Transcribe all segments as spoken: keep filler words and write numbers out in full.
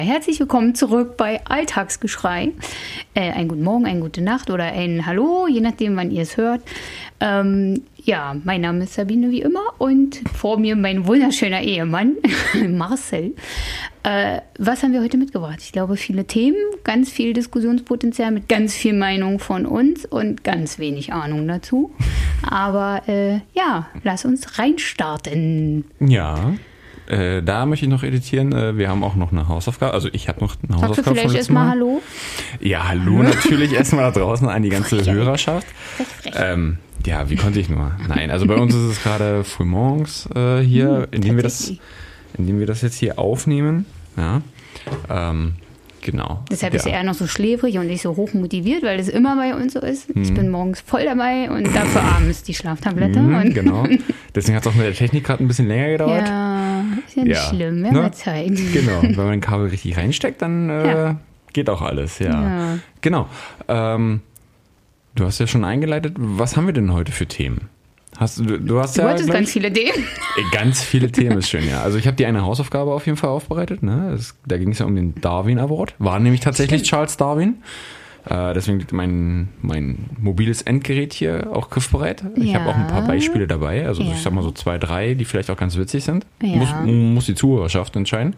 Herzlich willkommen zurück bei Alltagsgeschrei. Äh, einen guten Morgen, eine gute Nacht oder ein Hallo, je nachdem, wann ihr es hört. Ähm, ja, mein Name ist Sabine wie immer und vor mir mein wunderschöner Ehemann, Marcel. Äh, was haben wir heute mitgebracht? Ich glaube, viele Themen, ganz viel Diskussionspotenzial mit ganz viel Meinung von uns und ganz wenig Ahnung dazu. Aber äh, ja, lass uns reinstarten. Ja. Äh, da möchte ich noch editieren. Äh, wir haben auch noch eine Hausaufgabe. Also ich habe noch eine Sagst Hausaufgabe. Sagst du vielleicht erstmal Hallo? Ja, Hallo natürlich erstmal da draußen an die ganze frech, Hörerschaft. Frech, frech. Ähm, ja, wie konnte ich nur? Nein, also bei uns ist es gerade frühmorgens äh, hier, hm, indem wir das, indem wir das jetzt hier aufnehmen. Ja, ähm, genau. Deshalb ja. ist er eher noch so schläfrig und nicht so hoch motiviert, weil das immer bei uns so ist. Hm. Ich bin morgens voll dabei und dafür abends die Schlaftablette. Hm, und genau. Deswegen hat es auch mit der Technik gerade ein bisschen länger gedauert. Ja, ist ja nicht ja. schlimm, wir ne? haben Zeit. Genau, wenn man ein Kabel richtig reinsteckt, dann äh, ja. geht auch alles. Ja, ja. Genau. Ähm, du hast ja schon eingeleitet. Was haben wir denn heute für Themen? Hast du, du hast du ja hattest ganz viele Themen. Ganz viele Themen ist schön, ja. Also ich habe dir eine Hausaufgabe auf jeden Fall aufbereitet. Ne? Das, da ging es ja um den Darwin Award. War nämlich tatsächlich Stimmt. Charles Darwin. Äh, deswegen liegt mein, mein mobiles Endgerät hier auch griffbereit. Ich ja. habe auch ein paar Beispiele dabei. Also ja. ich sag mal so zwei, drei, die vielleicht auch ganz witzig sind. Ja. Muss, muss die Zuhörerschaft entscheiden.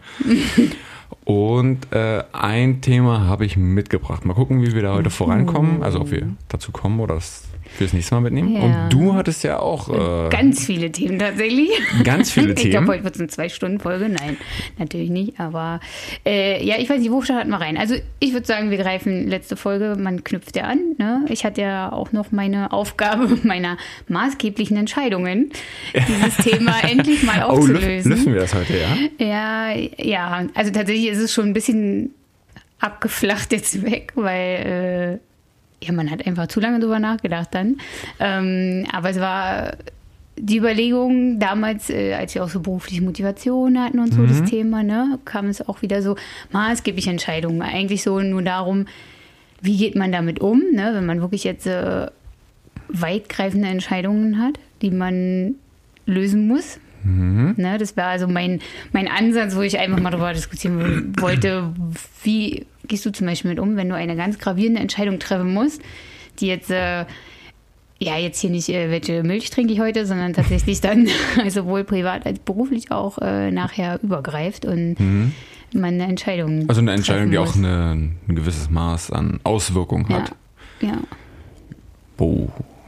Und äh, ein Thema habe ich mitgebracht. Mal gucken, wie wir da heute vorankommen. Also ob wir dazu kommen oder das fürs nächste Mal mitnehmen. Ja. Und du hattest ja auch... Äh, ganz viele Themen tatsächlich. Ganz viele ich Themen. Ich glaube, heute wird es eine Zwei-Stunden-Folge. Nein, natürlich nicht. Aber äh, ja, ich weiß nicht, wo starten wir rein? Also ich würde sagen, wir greifen letzte Folge, man knüpft ja an. Ne? Ich hatte ja auch noch meine Aufgabe meiner maßgeblichen Entscheidungen, dieses Thema endlich mal aufzulösen. Oh, lüften wir das heute, ja? Ja, ja. Also tatsächlich ist es schon ein bisschen abgeflacht jetzt weg, weil... Äh, Ja, man hat einfach zu lange drüber nachgedacht dann. Ähm, aber es war die Überlegung damals, äh, als wir auch so berufliche Motivation hatten und so mhm. das Thema, ne, kam es auch wieder so maßgebliche Entscheidungen. Eigentlich so nur darum, wie geht man damit um, ne, wenn man wirklich jetzt äh, weitgreifende Entscheidungen hat, die man lösen muss. Mhm. Ne, das war also mein, mein Ansatz, wo ich einfach mal darüber diskutieren wollte, wie gehst du zum Beispiel mit um, wenn du eine ganz gravierende Entscheidung treffen musst, die jetzt, äh, ja, jetzt hier nicht, äh, welche Milch trinke ich heute, sondern tatsächlich dann sowohl privat als beruflich auch äh, nachher übergreift und mhm. man eine Entscheidung Also eine Entscheidung, die muss. auch eine, ein gewisses Maß an Auswirkung hat. Ja. ja. Boah.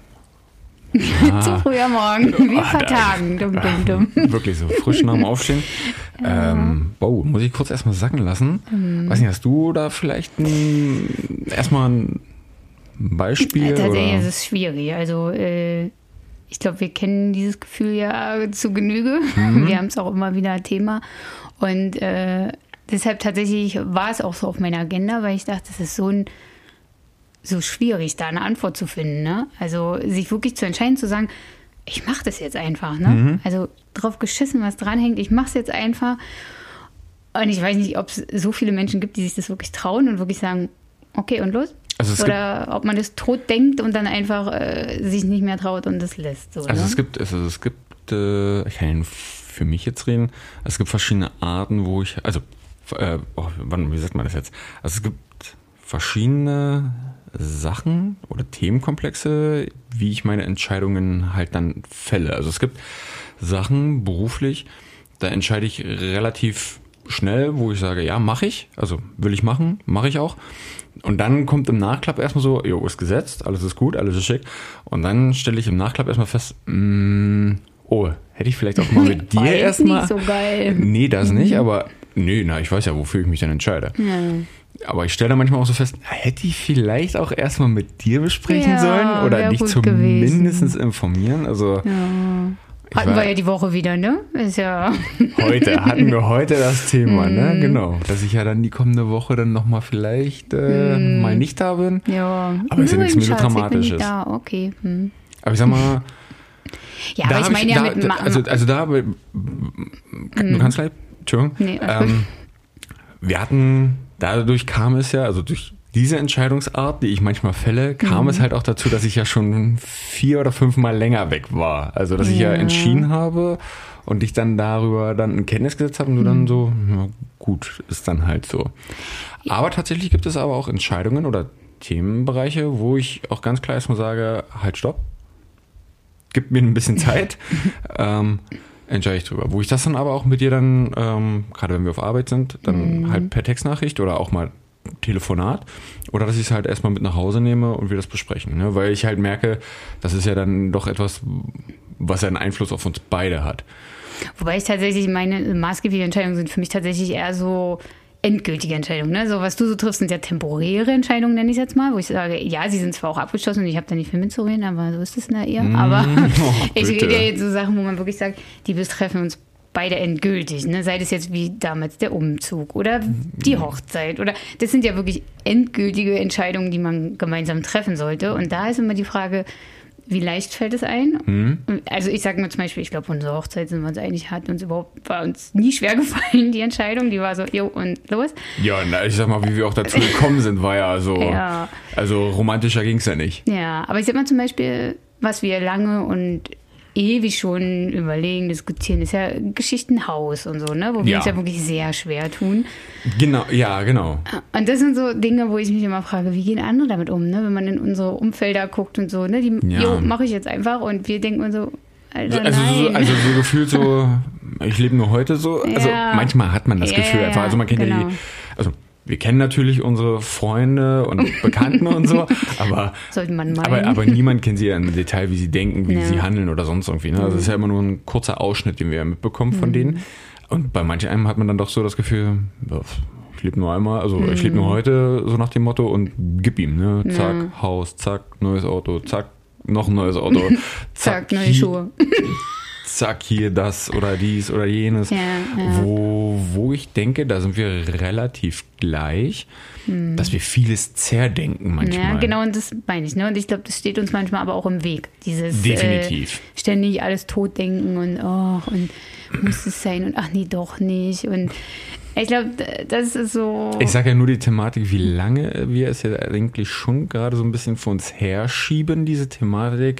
Ah. Zu früh am Morgen, wie vertagen. Dumm, dumm, dumm. Wirklich so frisch nach dem Aufstehen. Ja. Ähm, wow, muss ich kurz erstmal sacken lassen. Mhm. Weiß nicht, hast du da vielleicht ein, erstmal ein Beispiel? Tatsächlich oder? ist es schwierig. Also äh, ich glaube, wir kennen dieses Gefühl ja zu Genüge. Mhm. Wir haben es auch immer wieder Thema. Und äh, deshalb tatsächlich war es auch so auf meiner Agenda, weil ich dachte, das ist so ein so schwierig, da eine Antwort zu finden. Ne? Also sich wirklich zu entscheiden, zu sagen, ich mache das jetzt einfach. Ne? Mhm. Also drauf geschissen, was dranhängt, ich mache es jetzt einfach. Und ich weiß nicht, ob es so viele Menschen gibt, die sich das wirklich trauen und wirklich sagen, okay, und los? Also Oder ob man das tot denkt und dann einfach äh, sich nicht mehr traut und das lässt. So, also ne? es gibt, also es gibt, äh, ich kann für mich jetzt reden, es gibt verschiedene Arten, wo ich, also, äh, oh, wann, wie sagt man das jetzt? Also es gibt verschiedene Sachen oder Themenkomplexe, wie ich meine Entscheidungen halt dann fälle. Also es gibt Sachen beruflich, da entscheide ich relativ schnell, wo ich sage, ja, mache ich, also will ich machen, mache ich auch. Und dann kommt im Nachklapp erstmal so, jo, ist gesetzt, alles ist gut, alles ist schick. Und dann stelle ich im Nachklapp erstmal fest, mh, oh, hätte ich vielleicht auch mal mit dir erstmal. Nicht so geil. Nee, das mhm. nicht, aber nee, na, ich weiß ja, wofür ich mich dann entscheide. Ja. Aber ich stelle da manchmal auch so fest, hätte ich vielleicht auch erstmal mit dir besprechen ja, sollen oder dich zumindest gewesen. informieren. Also ja. Hatten war, wir ja die Woche wieder, ne? Ist ja heute, hatten wir heute das Thema, mm. ne? Genau. Dass ich ja dann die kommende Woche dann nochmal vielleicht äh, mm. mal nicht da bin. Ja. Aber ist ja nichts Melodramatisches. Ich bin nicht da, okay. Hm. Aber ich sag mal. Ja, aber ich meine ja da, mit. Da, also, also da, du mm. kannst gleich, Entschuldigung. Nee, ähm, wir hatten, dadurch kam es ja, also durch diese Entscheidungsart, die ich manchmal fälle, kam mhm. es halt auch dazu, dass ich ja schon vier oder fünf Mal länger weg war. Also, dass ja. ich ja entschieden habe und ich dann darüber dann in Kenntnis gesetzt habe und du mhm. dann so, ja, gut, ist dann halt so. Aber tatsächlich gibt es aber auch Entscheidungen oder Themenbereiche, wo ich auch ganz klar erstmal sage, halt, stopp, gib mir ein bisschen Zeit, ähm, entscheide ich drüber. Wo ich das dann aber auch mit dir dann, ähm, gerade wenn wir auf Arbeit sind, dann mhm. halt per Textnachricht oder auch mal Telefonat oder dass ich es halt erstmal mit nach Hause nehme und wir das besprechen. Ne? Weil ich halt merke, das ist ja dann doch etwas, was ja einen Einfluss auf uns beide hat. Wobei ich tatsächlich, meine maßgeblichen Entscheidungen sind für mich tatsächlich eher so endgültige Entscheidungen. Ne? So, was du so triffst, sind ja temporäre Entscheidungen, nenne ich jetzt mal, wo ich sage, ja, sie sind zwar auch abgeschlossen und ich habe da nicht viel mitzureden, aber so ist es in der Ehe. Mm, aber oh, ich rede ja jetzt so Sachen, wo man wirklich sagt, die betreffen uns beide endgültig, ne? Sei das jetzt wie damals der Umzug oder die Hochzeit oder das sind ja wirklich endgültige Entscheidungen, die man gemeinsam treffen sollte. Und da ist immer die Frage, wie leicht fällt es ein? Mhm. Also ich sage mir zum Beispiel, ich glaube, unsere Hochzeit sind wir uns einig, hat uns überhaupt, war uns nie schwer gefallen, die Entscheidung, die war so, jo, und los. Ja, na, ich sag mal, wie wir auch dazu gekommen sind, war ja so, ja. also romantischer ging es ja nicht. Ja, aber ich sag mal zum Beispiel, was wir lange und ewig schon überlegen, diskutieren, ist ja Geschichtenhaus und so, ne? Wo wir ja. uns ja wirklich sehr schwer tun. Genau, ja, genau. Und das sind so Dinge, wo ich mich immer frage, wie gehen andere damit um, ne? Wenn man in unsere Umfelder guckt und so, ne? Die, ja. jo, mache ich jetzt einfach und wir denken uns so, Alter, also, nein. So, also so gefühlt so, ich lebe nur heute so, also ja. manchmal hat man das ja, Gefühl einfach, also man kennt genau. ja die, also wir kennen natürlich unsere Freunde und Bekannten und so, aber, sollte man meinen. aber, aber niemand kennt sie ja im Detail, wie sie denken, wie ja. sie handeln oder sonst irgendwie. Ne? Also mhm. es ist ja immer nur ein kurzer Ausschnitt, den wir ja mitbekommen von mhm. denen. Und bei manch einem hat man dann doch so das Gefühl, ich lebe nur einmal, also mhm. ich lebe nur heute, so nach dem Motto und gib ihm, ne? Zack, ja. Haus, zack, neues Auto, zack, noch ein neues Auto, zack, zack neue Schuhe. Zack, hier das oder dies oder jenes, ja, ja. Wo, wo ich denke, da sind wir relativ gleich, hm. dass wir vieles zerdenken manchmal. Ja, genau, und das meine ich. Ne? Und ich glaube, das steht uns manchmal aber auch im Weg. Dieses Definitiv. Äh, ständig alles totdenken und oh, und muss es sein und ach nee, doch nicht. Und ich glaube, das ist so... Ich sage ja nur die Thematik, wie lange wir es ja eigentlich schon gerade so ein bisschen vor uns herschieben, diese Thematik.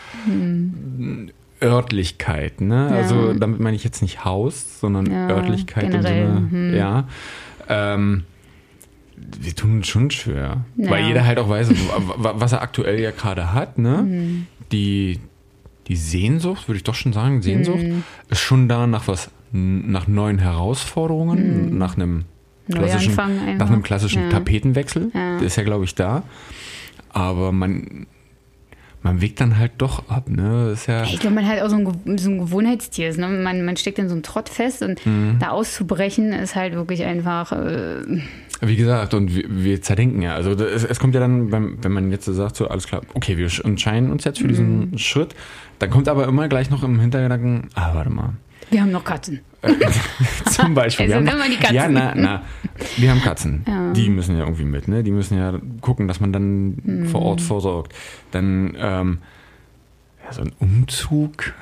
Hm. Örtlichkeit, ne? Ja. Also damit meine ich jetzt nicht Haus, sondern ja, Örtlichkeit generell. im Sinne, hm. ja. Ähm, wir tun uns schon schwer. Ja. Weil jeder halt auch weiß, was er aktuell ja gerade hat, ne? Hm. Die, die Sehnsucht, würde ich doch schon sagen, Sehnsucht, hm. ist schon da nach was, nach neuen Herausforderungen, hm. nach einem klassischen, nach einem klassischen ja. Tapetenwechsel. Ja. Der ist ja, glaube ich, da. Aber man Man wägt dann halt doch ab, ne? Das ist ja ich glaube, man hat auch so ein, so ein Gewohnheitstier. Ne? Man, man steckt in so einem Trott fest und mhm. da auszubrechen ist halt wirklich einfach... Äh Wie gesagt, und wir, wir zerdenken ja. Also es, es kommt ja dann, wenn, wenn man jetzt sagt, so alles klar, okay, wir entscheiden uns jetzt für diesen mhm. Schritt, dann kommt aber immer gleich noch im Hintergedanken, ah, warte mal. Wir haben noch Katzen. Zum Beispiel. Es wir sind haben, immer die Katzen. Ja, na, na. Wir haben Katzen. Ja. Die müssen ja irgendwie mit, ne? Die müssen ja gucken, dass man dann mhm. vor Ort vorsorgt. Dann ähm, ja, so ein Umzug,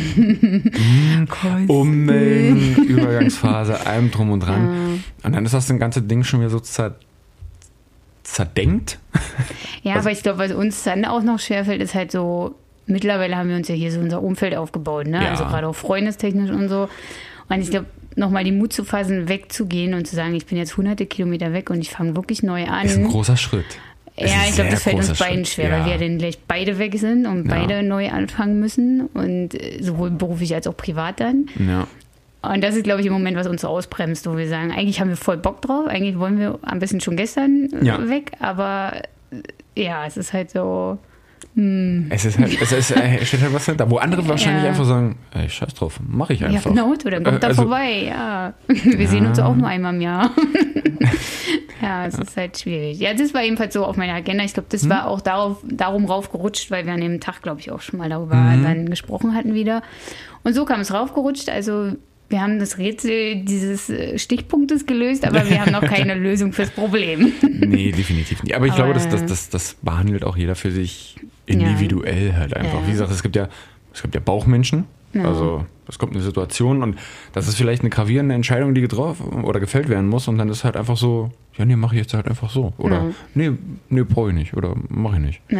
Ummelden, Übergangsphase, allem drum und dran. Ja. Und dann ist das ganze Ding schon wieder so zer, zerdenkt. Ja, also, aber ich glaube, was uns dann auch noch schwerfällt, ist halt so, mittlerweile haben wir uns ja hier so unser Umfeld aufgebaut, ne? Ja. Also gerade auch freundestechnisch und so. Und ich glaube, nochmal den Mut zu fassen, wegzugehen und zu sagen, ich bin jetzt hunderte Kilometer weg und ich fange wirklich neu an. Ist ein großer Schritt. Ja, ich glaube, das fällt uns beiden Schritt. schwer, ja. weil wir dann gleich beide weg sind und ja. beide neu anfangen müssen und sowohl beruflich als auch privat dann. Ja. Und das ist, glaube ich, im Moment, was uns so ausbremst, wo wir sagen, eigentlich haben wir voll Bock drauf, eigentlich wollen wir am besten schon gestern ja. weg, aber ja, es ist halt so... Hm. Es ist halt, es ist, es steht halt was da, wo andere wahrscheinlich ja. einfach sagen, ey, scheiß drauf, mach ich einfach. Ja, genau, oder kommt da also, vorbei, ja. Wir ja. sehen uns auch nur einmal im Jahr. Ja, es ja. ist halt schwierig. Ja, das war jedenfalls so auf meiner Agenda. Ich glaube, das hm. war auch darauf, darum raufgerutscht, weil wir an dem Tag, glaube ich, auch schon mal darüber hm. dann gesprochen hatten wieder. Und so kam es raufgerutscht, also... Wir haben das Rätsel dieses Stichpunktes gelöst, aber wir haben noch keine Lösung fürs Problem. Nee, definitiv nicht. Aber ich aber, glaube, das, das, das, das behandelt auch jeder für sich individuell ja. halt einfach. Ja. Wie gesagt, es gibt ja, es gibt ja Bauchmenschen. Ja. Also es kommt eine Situation und das ist vielleicht eine gravierende Entscheidung, die getroffen oder gefällt werden muss und dann ist halt einfach so, ja, nee, mache ich jetzt halt einfach so. Oder, ja. nee, nee, brauche ich nicht oder mache ich nicht. Ja.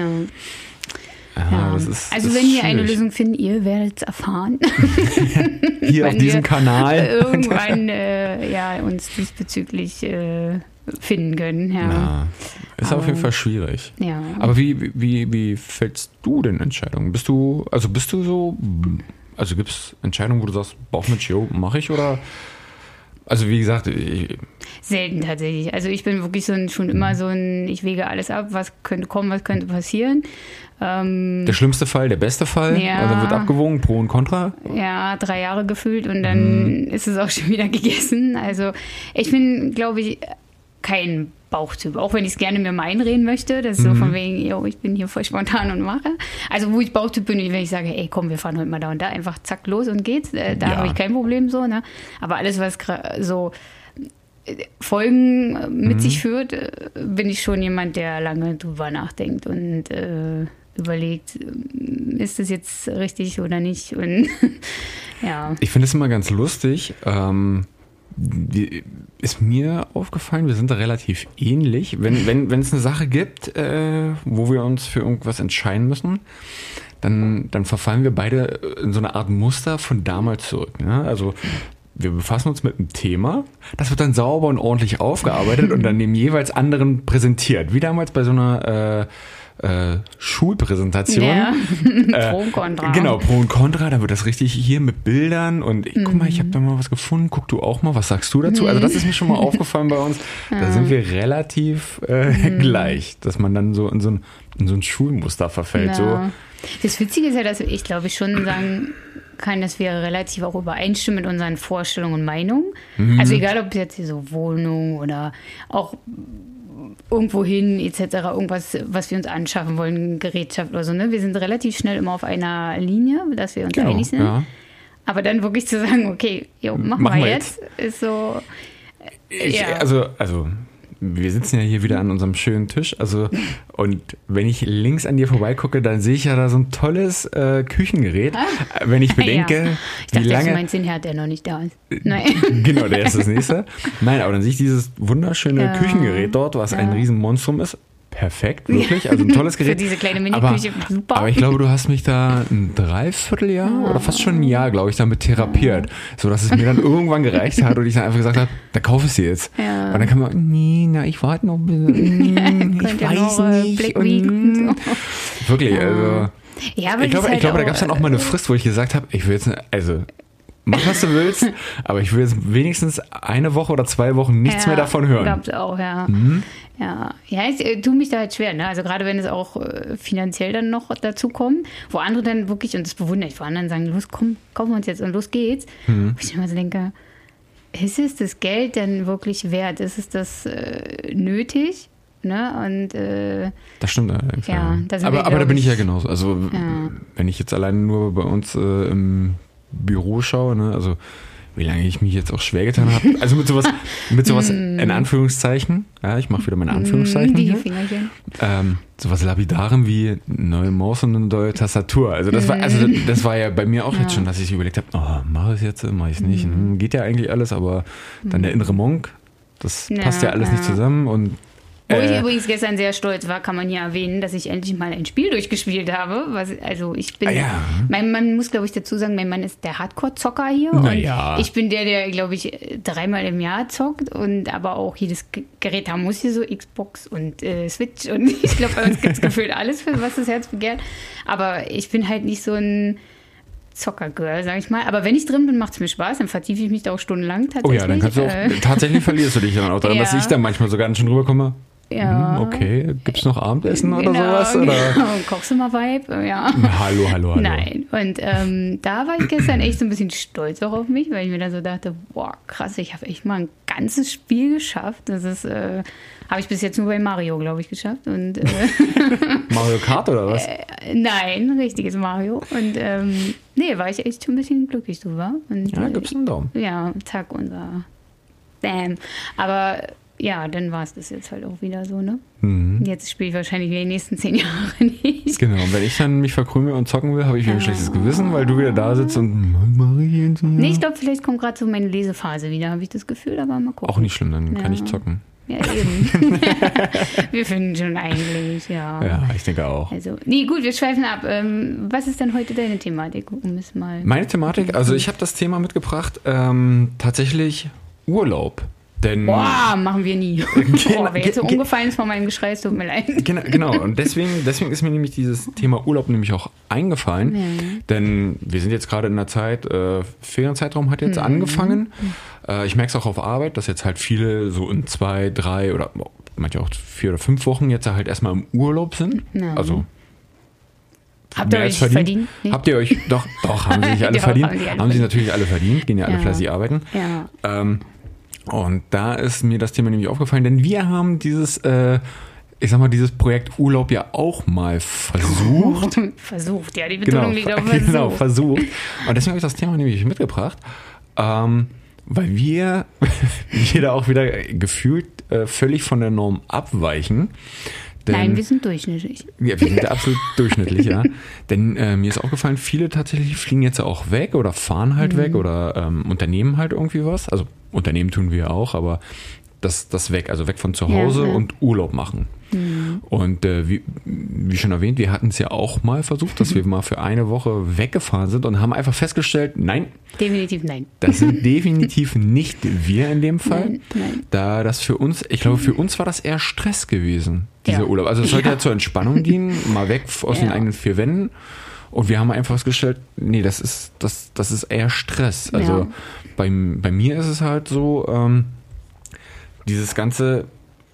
Ja, Ja. das ist, also das wenn ist wir eine schwierig. Lösung finden, ihr werdet es erfahren. Hier auf Wenn diesem wir Kanal. Irgendwann äh, ja, uns diesbezüglich äh, finden können. Ja. Ja, ist Aber- auf jeden Fall schwierig. Ja. Aber wie, wie, wie fällst du denn Entscheidungen? Bist du, also bist du so, also gibt es Entscheidungen, wo du sagst, Bauchmensch, jo, mache ich oder? Also wie gesagt, ich, Selten tatsächlich. Also ich bin wirklich so ein, schon immer so ein, ich wege alles ab, was könnte kommen, was könnte passieren. Ähm, der schlimmste Fall, der beste Fall, Ja. also wird abgewogen, Pro und Contra. ja, drei Jahre gefühlt und dann Mhm. ist es auch schon wieder gegessen. Also ich bin, glaube ich, kein Bauchtyp, auch wenn ich es gerne mir mal einreden möchte. Das ist Mhm. so von wegen, yo, ich bin hier voll spontan und mache. Also wo ich Bauchtyp bin, wenn ich sage, ey, komm, wir fahren heute mal da und da, einfach zack, los und geht's. Äh, da Ja. habe ich kein Problem so, ne? Aber alles, was gra- so äh, Folgen äh, mit Mhm. sich führt, äh, bin ich schon jemand, der lange drüber nachdenkt und äh, überlegt, äh, ist das jetzt richtig oder nicht? Und ja. Ich finde es immer ganz lustig. Ähm, die, ist mir aufgefallen, wir sind da relativ ähnlich. Wenn wenn wenn es eine Sache gibt, äh, wo wir uns für irgendwas entscheiden müssen, dann, dann verfallen wir beide in so eine Art Muster von damals zurück. Ne? Also wir befassen uns mit einem Thema, das wird dann sauber und ordentlich aufgearbeitet und dann dem jeweils anderen präsentiert. Wie damals bei so einer äh, äh, Schulpräsentation. Ja. Äh, Pro und Contra. Genau, Pro und Contra, da wird das richtig hier mit Bildern und ich, guck mal, ich habe da mal was gefunden, guck du auch mal, was sagst du dazu? Also das ist mir schon mal aufgefallen bei uns, da sind wir relativ äh, gleich, dass man dann so in so ein, in so ein Schulmuster verfällt. So. Ja. Das Witzige ist ja, dass ich glaube, ich schon sagen kann, dass wir relativ auch übereinstimmen mit unseren Vorstellungen und Meinungen. Mhm. Also egal, ob jetzt hier so Wohnung oder auch irgendwo hin et cetera, irgendwas, was wir uns anschaffen wollen, Gerätschaft oder so. Ne? Wir sind relativ schnell immer auf einer Linie, dass wir uns Genau, einig sind. ja. Aber dann wirklich zu sagen, okay, jo, machen, Machen wir wir jetzt, ist so... Ich, Ja. Also, also wir sitzen ja hier wieder an unserem schönen Tisch. Also, und wenn ich links an dir vorbeigucke, dann sehe ich ja da so ein tolles äh, Küchengerät. Wenn ich bedenke, ja. Ich wie dachte, lange. du meinst den Herd, der noch nicht da ist. Nein. Genau, der ist das nächste. Nein, aber dann sehe ich dieses wunderschöne Ja. Küchengerät dort, was ein Ja. Riesenmonstrum ist. Perfekt, wirklich. Also ein tolles Gerät. Für diese kleine aber, Mini-Küche, super. aber ich glaube, du hast mich da ein Dreivierteljahr oder fast schon ein Jahr, glaube ich, damit therapiert. So dass es mir dann irgendwann gereicht hat und ich dann einfach gesagt habe, da kaufe ich sie jetzt. Ja. Und dann kann man, nee, na, ich warte noch ein bisschen. mm, ich Könnt ihr weiß noch, äh, nicht. Black und, Week und so. Wirklich, also. Ja, aber Ich glaube, das ist ich halt glaube da auch, gab es dann auch mal eine Frist, wo ich gesagt habe, ich will jetzt, also mach was du willst, aber ich will jetzt wenigstens eine Woche oder zwei Wochen nichts ja, mehr davon hören. Gab's auch, ja. Mhm. Ja, ja, ich äh, tue mich da halt schwer, ne? Also gerade wenn es auch äh, finanziell dann noch dazu kommt, wo andere dann wirklich, und das bewundere ich, wo anderen sagen, los, komm, kaufen wir uns jetzt und los geht's. Mhm. Wo ich immer so denke, ist es das Geld denn wirklich wert? Ist es das äh, nötig? Ne? Und äh, Das stimmt allerdings. Ja, da sind aber wir, aber da glaub bin ich ja ich- genauso. Also Ja. wenn ich jetzt alleine nur bei uns äh, im Büro schaue, ne, also wie lange ich mich jetzt auch schwer getan habe. Also mit sowas, mit sowas in Anführungszeichen, ja, ich mache wieder meine Anführungszeichen die hier. Fingerchen. Ähm, sowas Lapidarem wie neue Maus und eine neue Tastatur. Also das war, also das war ja bei mir auch jetzt schon, dass ich überlegt habe, oh, mache ich es jetzt, mache ich es nicht. Hm, geht ja eigentlich alles, aber dann der innere Monk, das Ja, passt ja alles nicht ja. zusammen und Wo ich äh, übrigens gestern sehr stolz war, kann man hier erwähnen, dass ich endlich mal ein Spiel durchgespielt habe. Was, also ich bin, Ah, ja. mein Mann muss, glaube ich, dazu sagen, mein Mann ist der Hardcore-Zocker hier. Na und ja. ich bin der, der, glaube ich, dreimal im Jahr zockt und aber auch jedes G- Gerät haben muss hier so, Xbox und äh, Switch und ich glaube, bei uns gibt es gefühlt alles, für was das Herz begehrt. Aber ich bin halt nicht so ein Zocker-Girl, sag ich mal. Aber wenn ich drin bin, macht es mir Spaß, dann vertiefe ich mich da auch stundenlang tatsächlich. oh ja, dann kannst du auch, Äh, tatsächlich verlierst du dich dann auch daran, Ja. dass ich dann manchmal sogar schon rüberkomme. ja. Hm, okay, gibt's noch Abendessen oder Genau, sowas? Oder? genau. Kochst du mal Vibe? Ja. Hallo, hallo, hallo. Nein. Und ähm, da war ich gestern echt so ein bisschen stolz auch auf mich, weil ich mir dann so dachte, boah, krass, ich habe echt mal ein ganzes Spiel geschafft. Das ist, äh, habe ich bis jetzt nur bei Mario, glaube ich, geschafft. Und äh, Mario Kart oder was? nein, richtiges Mario. Und ähm, nee, war ich echt schon ein bisschen glücklich drüber. Und, Ja, äh, gibt's einen Daumen. ja, zack, unser Bam. Aber ja, dann war es das jetzt halt auch wieder so, ne? Mhm. Jetzt spiele ich wahrscheinlich die nächsten zehn Jahre nicht. Genau, und wenn ich dann mich verkrümel und zocken will, habe ich wieder ein schlechtes Gewissen, weil du wieder da sitzt und Marie und so. Nee, ich glaube, vielleicht kommt gerade so meine Lesephase wieder, habe ich das Gefühl, aber mal gucken. Auch nicht schlimm, dann Ja. kann ich zocken. Ja, eben. Wir finden schon eigentlich, ja. Ja, ich denke auch. Also, nee, gut, wir schweifen ab. Ähm, was ist denn heute deine Thematik? Um es mal. Meine Thematik, also ich habe das Thema mitgebracht, ähm, tatsächlich Urlaub. Denn Boah, machen wir nie. Genau, Boah, wer jetzt so ge- ge- umgefallen ist von meinem Geschrei, es tut mir leid. Genau, genau. Und deswegen, deswegen ist mir nämlich dieses Thema Urlaub nämlich auch eingefallen. Ja. Denn wir sind jetzt gerade in der Zeit, äh, Ferienzeitraum hat jetzt Mhm. angefangen. Äh, ich merke es auch auf Arbeit, dass jetzt halt viele so in zwei, drei oder manche auch vier oder fünf Wochen jetzt halt erstmal im Urlaub sind. Ja. Also Habt ihr mehr euch als verdient. verdient? Nee? Habt ihr euch, doch, doch, haben sie sich alle Doch, verdient. haben sie alle Haben sie verdient. natürlich alle verdient, gehen ja alle Ja. fleißig arbeiten. Ja. Ähm, und da ist mir das Thema nämlich aufgefallen, denn wir haben dieses, äh, ich sag mal, dieses Projekt Urlaub ja auch mal versucht. Versucht, ja, die Betonung liegt auf Versuch. Genau, versucht. Und deswegen habe ich das Thema nämlich mitgebracht, ähm, weil wir, wir da auch wieder gefühlt äh, völlig von der Norm abweichen. Denn, Nein, wir sind durchschnittlich. ja, wir sind ja absolut durchschnittlich, ja. Denn äh, mir ist aufgefallen, viele tatsächlich fliegen jetzt auch weg oder fahren halt Mhm. weg oder ähm, unternehmen halt irgendwie was. Also Unternehmen tun wir auch, aber das, das weg, also weg von zu Hause Ja, ja. und Urlaub machen. Mhm. Und äh, wie, wie schon erwähnt, wir hatten es ja auch mal versucht, dass wir mal für eine Woche weggefahren sind und haben einfach festgestellt, nein, Definitiv nein. das sind definitiv nicht wir in dem Fall. Nein, nein. Da das für uns, ich glaube, für uns war das eher Stress gewesen, dieser Ja. Urlaub. Also es sollte ja. Ja. zur Entspannung dienen, mal weg aus den Ja. eigenen vier Wänden. Und wir haben einfach festgestellt, nee, das ist, das, das ist eher Stress. Also Ja. bei, bei mir ist es halt so, ähm, dieses ganze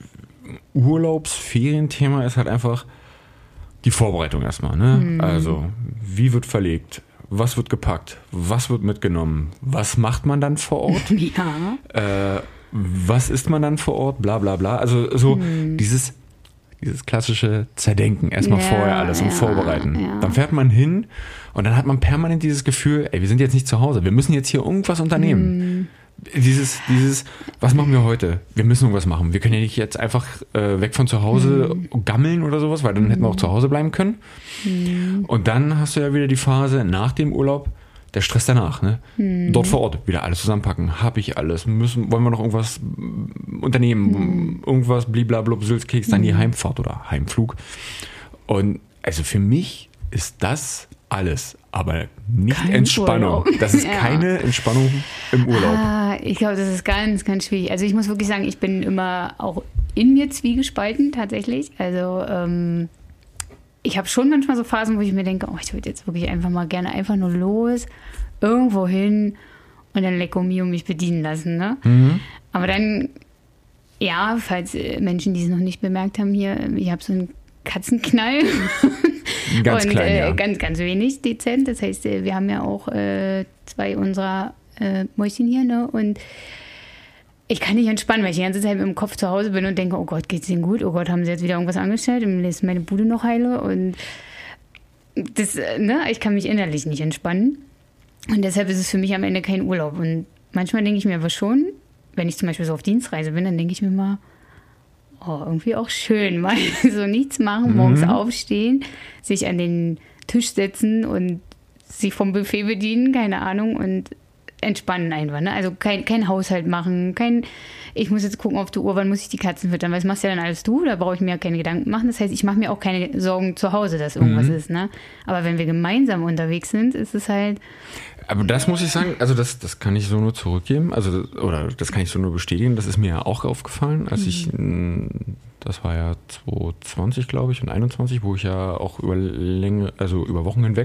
Urlaubsferienthema ist halt einfach die Vorbereitung erstmal. Ne? Mhm. Also, wie wird verlegt? Was wird gepackt? Was wird mitgenommen? Was macht man dann vor Ort? Ja. äh, was isst man dann vor Ort? Bla bla bla. Also so dieses, dieses klassische Zerdenken. Erstmal Ja, vorher alles und ja, vorbereiten. ja. Dann fährt man hin und dann hat man permanent dieses Gefühl, ey, wir sind jetzt nicht zu Hause. Wir müssen jetzt hier irgendwas unternehmen. Dieses, dieses, was machen wir heute? Wir müssen irgendwas machen. Wir können ja nicht jetzt einfach äh, weg von zu Hause gammeln oder sowas, weil dann hätten wir auch zu Hause bleiben können. Und dann hast du ja wieder die Phase nach dem Urlaub, der Stress danach, ne? Dort vor Ort wieder alles zusammenpacken. Hab ich alles? Müssen, wollen wir noch irgendwas mm, unternehmen? Irgendwas, bliblablub, Sülzkeks, dann die Heimfahrt oder Heimflug. Und also für mich ist das alles, aber nicht Kein Entspannung. Urlaub. Das ist Ja. keine Entspannung im Urlaub. Ah, ich glaube, das ist ganz, ganz schwierig. Also ich muss wirklich sagen, ich bin immer auch in mir zwiegespalten tatsächlich. Also ähm, ich habe schon manchmal so Phasen, wo ich mir denke, oh, ich würde jetzt wirklich einfach mal gerne einfach nur los, irgendwo hin und dann Lecco Mio mich bedienen lassen. Ne? Mhm. Aber dann, ja, falls äh, Menschen, die es noch nicht bemerkt haben hier, ich habe so einen Katzenknall. Ganz und, klein, äh, ja. Ganz, ganz wenig dezent. Das heißt, äh, wir haben ja auch äh, zwei unserer äh, Mäuschen hier, ne? Und ich kann nicht entspannen, weil ich die ganze Zeit mit dem Kopf zu Hause bin und denke, oh Gott, geht's denen gut? Oh Gott, haben sie jetzt wieder irgendwas angestellt? Und ist meine Bude noch heile? Und das, äh, ne? Ich kann mich innerlich nicht entspannen. Und deshalb ist es für mich am Ende kein Urlaub. Und manchmal denke ich mir aber schon, wenn ich zum Beispiel so auf Dienstreise bin, dann denke ich mir mal, oh, irgendwie auch schön, mal so nichts machen, morgens aufstehen, sich an den Tisch setzen und sich vom Buffet bedienen, keine Ahnung, und entspannen einfach. Ne? Also kein, kein Haushalt machen, kein, ich muss jetzt gucken auf die Uhr, wann muss ich die Katzen füttern, weil das machst ja dann alles du, da brauche ich mir ja keine Gedanken machen. Das heißt, ich mache mir auch keine Sorgen zu Hause, dass irgendwas Mhm. ist. Ne? Aber wenn wir gemeinsam unterwegs sind, ist es halt, Aber das muss ich sagen, also das, das kann ich so nur zurückgeben, also oder das kann ich so nur bestätigen. Das ist mir ja auch aufgefallen, als ich, mh, das war ja zwanzig zwanzig, glaube ich, und einundzwanzig, wo ich ja auch über Länge, also über Wochen hinweg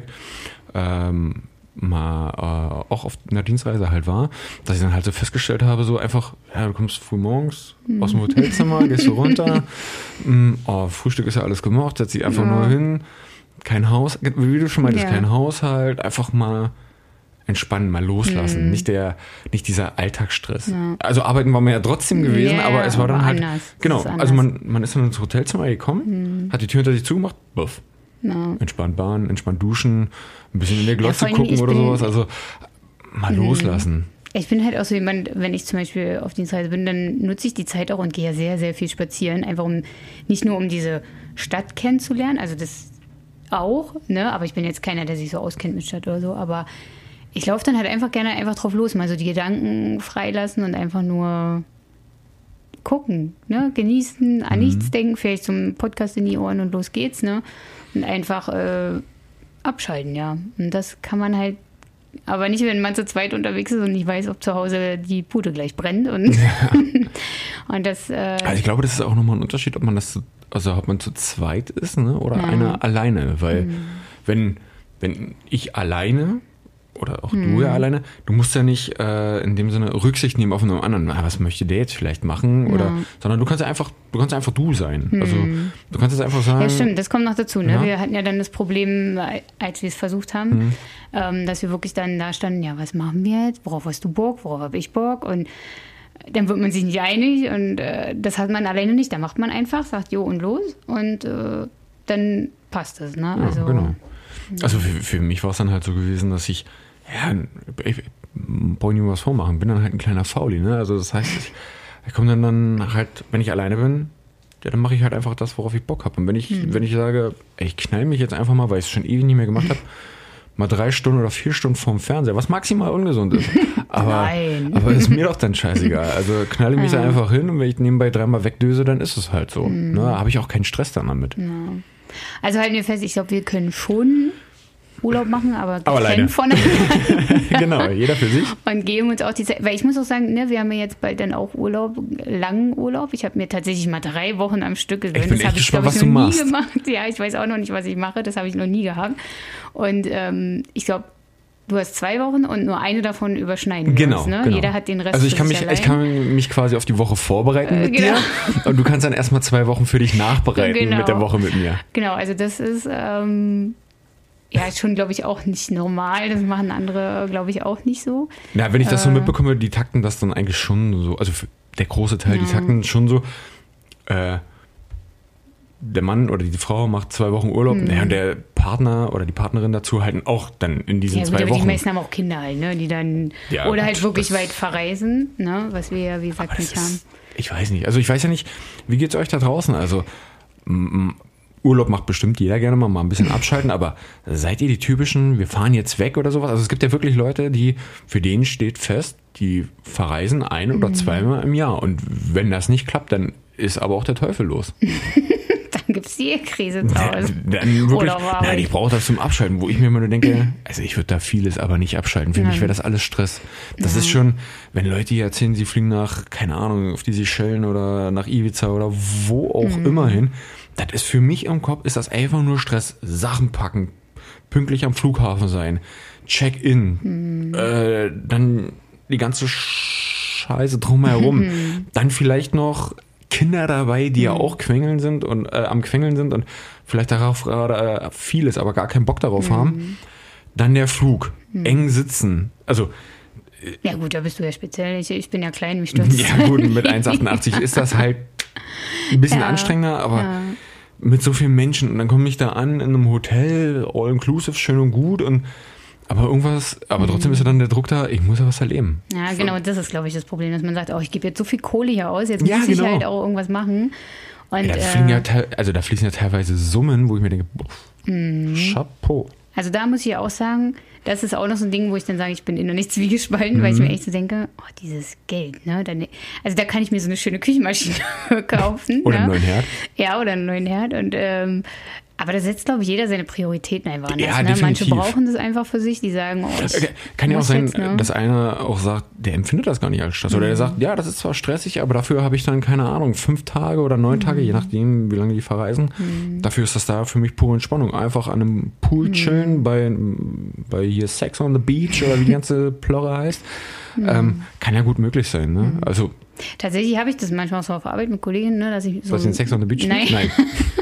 ähm, mal äh, auch auf einer Dienstreise halt war, dass ich dann halt so festgestellt habe, so einfach, ja, du kommst früh morgens aus dem Hotelzimmer, gehst so runter, mh, oh, Frühstück ist ja alles gemacht, setz dich einfach Ja. nur hin, kein Haus, wie du schon meintest, Ja. kein Haushalt, einfach mal entspannen, mal loslassen, nicht der, nicht dieser Alltagsstress. Ja. Also arbeiten war mir ja trotzdem gewesen, Ja, aber es war dann aber halt, anders. Das genau, ist anders. also man, man ist dann ins Hotelzimmer gekommen, hat die Tür hinter sich zugemacht, buff, ja. entspannt Bahn, entspannt duschen, ein bisschen in der Glotze vor allem, gucken ich oder bin- sowas, also mal loslassen. Ich bin halt auch so jemand, wenn ich zum Beispiel auf Dienstreise bin, dann nutze ich die Zeit auch und gehe ja sehr, sehr viel spazieren. Einfach um, nicht nur um diese Stadt kennenzulernen, also das auch, ne? Aber ich bin jetzt keiner, der sich so auskennt mit Stadt oder so, aber ich laufe dann halt einfach gerne einfach drauf los, mal so die Gedanken freilassen und einfach nur gucken, ne? Genießen, an mhm. nichts denken, vielleicht zum Podcast in die Ohren und los geht's, ne? Und einfach äh, abschalten, ja. Und das kann man halt, aber nicht, wenn man zu zweit unterwegs ist und nicht weiß, ob zu Hause die Pute gleich brennt. Und, ja. und das. Äh, also ich glaube, das ist auch nochmal ein Unterschied, ob man das, also ob man zu zweit ist, ne? Oder ja. einer alleine. Weil mhm. wenn, wenn ich alleine oder auch mhm. du ja alleine, du musst ja nicht äh, in dem Sinne Rücksicht nehmen auf einen anderen, ah, was möchte der jetzt vielleicht machen, oder, ja. sondern du kannst ja einfach, du kannst einfach du sein. Mhm. Also du kannst jetzt einfach sagen. Ja, stimmt, das kommt noch dazu. Ne? Ja. Wir hatten ja dann das Problem, als wir es versucht haben, mhm. ähm, dass wir wirklich dann da standen, ja, was machen wir jetzt? Worauf hast du Bock? Worauf habe ich Bock? Und dann wird man sich nicht einig und äh, das hat man alleine nicht. Da macht man einfach, sagt jo und los und äh, dann passt es. Ne? Ja, also, genau. Also für, für mich war es dann halt so gewesen, dass ich ja, ich, ich brauche nicht was vormachen, bin dann halt ein kleiner Fauli, ne? Also das heißt, ich, ich komme dann, dann halt, wenn ich alleine bin, ja, dann mache ich halt einfach das, worauf ich Bock habe. Und wenn ich, hm. wenn ich sage, ey, ich knall mich jetzt einfach mal, weil ich es schon ewig nicht mehr gemacht habe, mal drei Stunden oder vier Stunden vorm Fernseher, was maximal ungesund ist. Aber, Nein. aber ist mir doch dann scheißegal. Also knalle ich mich ja. da einfach hin und wenn ich nebenbei dreimal wegdöse, dann ist es halt so. Hm. Ne? Da habe ich auch keinen Stress dann damit. Ja. Also halten wir fest, ich glaube, wir können schon Urlaub machen, aber, aber getrennt voneinander. Genau, jeder für sich. Und geben uns auch die Zeit, weil ich muss auch sagen, ne, wir haben ja jetzt bald dann auch Urlaub, langen Urlaub. Ich habe mir tatsächlich mal drei Wochen am Stück gegönnt. Ich bin das echt gespannt, ich, was ich, du noch machst. Nie gemacht. Ja, ich weiß auch noch nicht, was ich mache. Das habe ich noch nie gehabt. Und ähm, ich glaube, du hast zwei Wochen und nur eine davon überschneiden wir genau, uns, ne? Genau. Jeder hat den Rest. Also ich kann mich, ich kann mich quasi auf die Woche vorbereiten äh, mit genau. dir und du kannst dann erstmal zwei Wochen für dich nachbereiten genau. mit der Woche mit mir. Genau, also das ist ähm, ja schon, glaube ich, auch nicht normal. Das machen andere, glaube ich, auch nicht so. Na, wenn ich das äh, so mitbekomme, die takten das dann eigentlich schon so, also der große Teil, ja. die takten schon so, äh, der Mann oder die Frau macht zwei Wochen Urlaub, hm. naja, und der Partner oder die Partnerin dazu halten auch dann in diesen ja, gut, zwei aber Wochen. Die meisten haben auch Kinder halt, ne, die dann ja, oder gut, halt wirklich das, weit verreisen, ne, was wir ja, wie gesagt, nicht ist, haben. Ich weiß nicht, also ich weiß ja nicht, wie geht's euch da draußen? Also m- m- Urlaub macht bestimmt jeder gerne mal, mal ein bisschen abschalten, aber seid ihr die typischen, wir fahren jetzt weg oder sowas? Also es gibt ja wirklich Leute, die, für denen steht fest, die verreisen ein oder mhm. zweimal im Jahr und wenn das nicht klappt, dann ist aber auch der Teufel los. Dann gibt es die Ehekrise zu Hause. Dann wirklich, nein, ich brauche das zum Abschalten, wo ich mir immer nur denke, also ich würde da vieles aber nicht abschalten. Für ja. mich wäre das alles Stress. Das ja. ist schon, wenn Leute hier erzählen, sie fliegen nach, keine Ahnung, auf die Seychellen oder nach Ibiza oder wo auch mhm. immer hin, das ist für mich im Kopf, ist das einfach nur Stress. Sachen packen, pünktlich am Flughafen sein, Check-in, mhm. äh, dann die ganze Scheiße drumherum. Mhm. Dann vielleicht noch Kinder dabei, die mhm. ja auch quengeln sind und äh, am Quengeln sind und vielleicht darauf gerade äh, vieles, aber gar keinen Bock darauf mhm. haben. Dann der Flug, mhm. eng sitzen. Also ja gut, da bist du ja speziell. Ich, ich bin ja klein, mich stürzt. Ja gut, mit eins Komma achtundachtzig ist das halt ein bisschen ja, anstrengender, aber ja. mit so vielen Menschen. Und dann komme ich da an in einem Hotel, all inclusive, schön und gut. Und aber irgendwas, aber trotzdem ist ja dann der Druck da, ich muss ja was erleben. Ja, genau, das ist, glaube ich, das Problem, dass man sagt, oh, ich gebe jetzt so viel Kohle hier aus, jetzt ja, muss genau. ich halt auch irgendwas machen. Und, ja, da, äh, fliegen ja te- also da fließen ja teilweise Summen, wo ich mir denke, boah, mhm. Chapeau. Also da muss ich auch sagen, das ist auch noch so ein Ding, wo ich dann sage, ich bin innerlich zwiegespalten, mhm. weil ich mir echt so denke, oh, dieses Geld, ne? Dann, also da kann ich mir so eine schöne Küchenmaschine kaufen. Oder ne? einen neuen Herd. Ja, oder einen neuen Herd. Und ähm, aber da setzt, glaube ich, jeder seine Prioritäten einfach anders. Ja, ne? Manche brauchen das einfach für sich, die sagen, oh, ich okay. Kann ja auch sein, jetzt, ne? dass einer auch sagt, der empfindet das gar nicht als Stress. Mhm. Oder der sagt, ja, das ist zwar stressig, aber dafür habe ich dann, keine Ahnung, fünf Tage oder neun mhm. Tage, je nachdem, wie lange die verreisen. Mhm. Dafür ist das da für mich pure Entspannung. Einfach an einem Pool chillen, mhm. bei, bei hier Sex on the Beach oder wie die ganze Plörre heißt. Mhm. Ähm, kann ja gut möglich sein. Ne? Mhm. Also tatsächlich habe ich das manchmal so auf Arbeit mit Kolleginnen, ne, dass ich so... Was, den Sex on the Beach? Nein. Nein.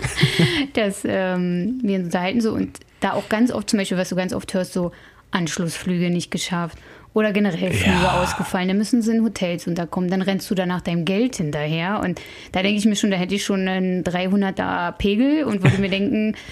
dass ähm, wir uns unterhalten so und da auch ganz oft, zum Beispiel, was du ganz oft hörst, so Anschlussflüge nicht geschafft oder generell Flüge ja. ausgefallen, dann müssen sie in Hotels unterkommen, dann rennst du danach deinem Geld hinterher und da denke ich mir schon, da hätte ich schon einen dreihunderter Pegel und würde mir denken,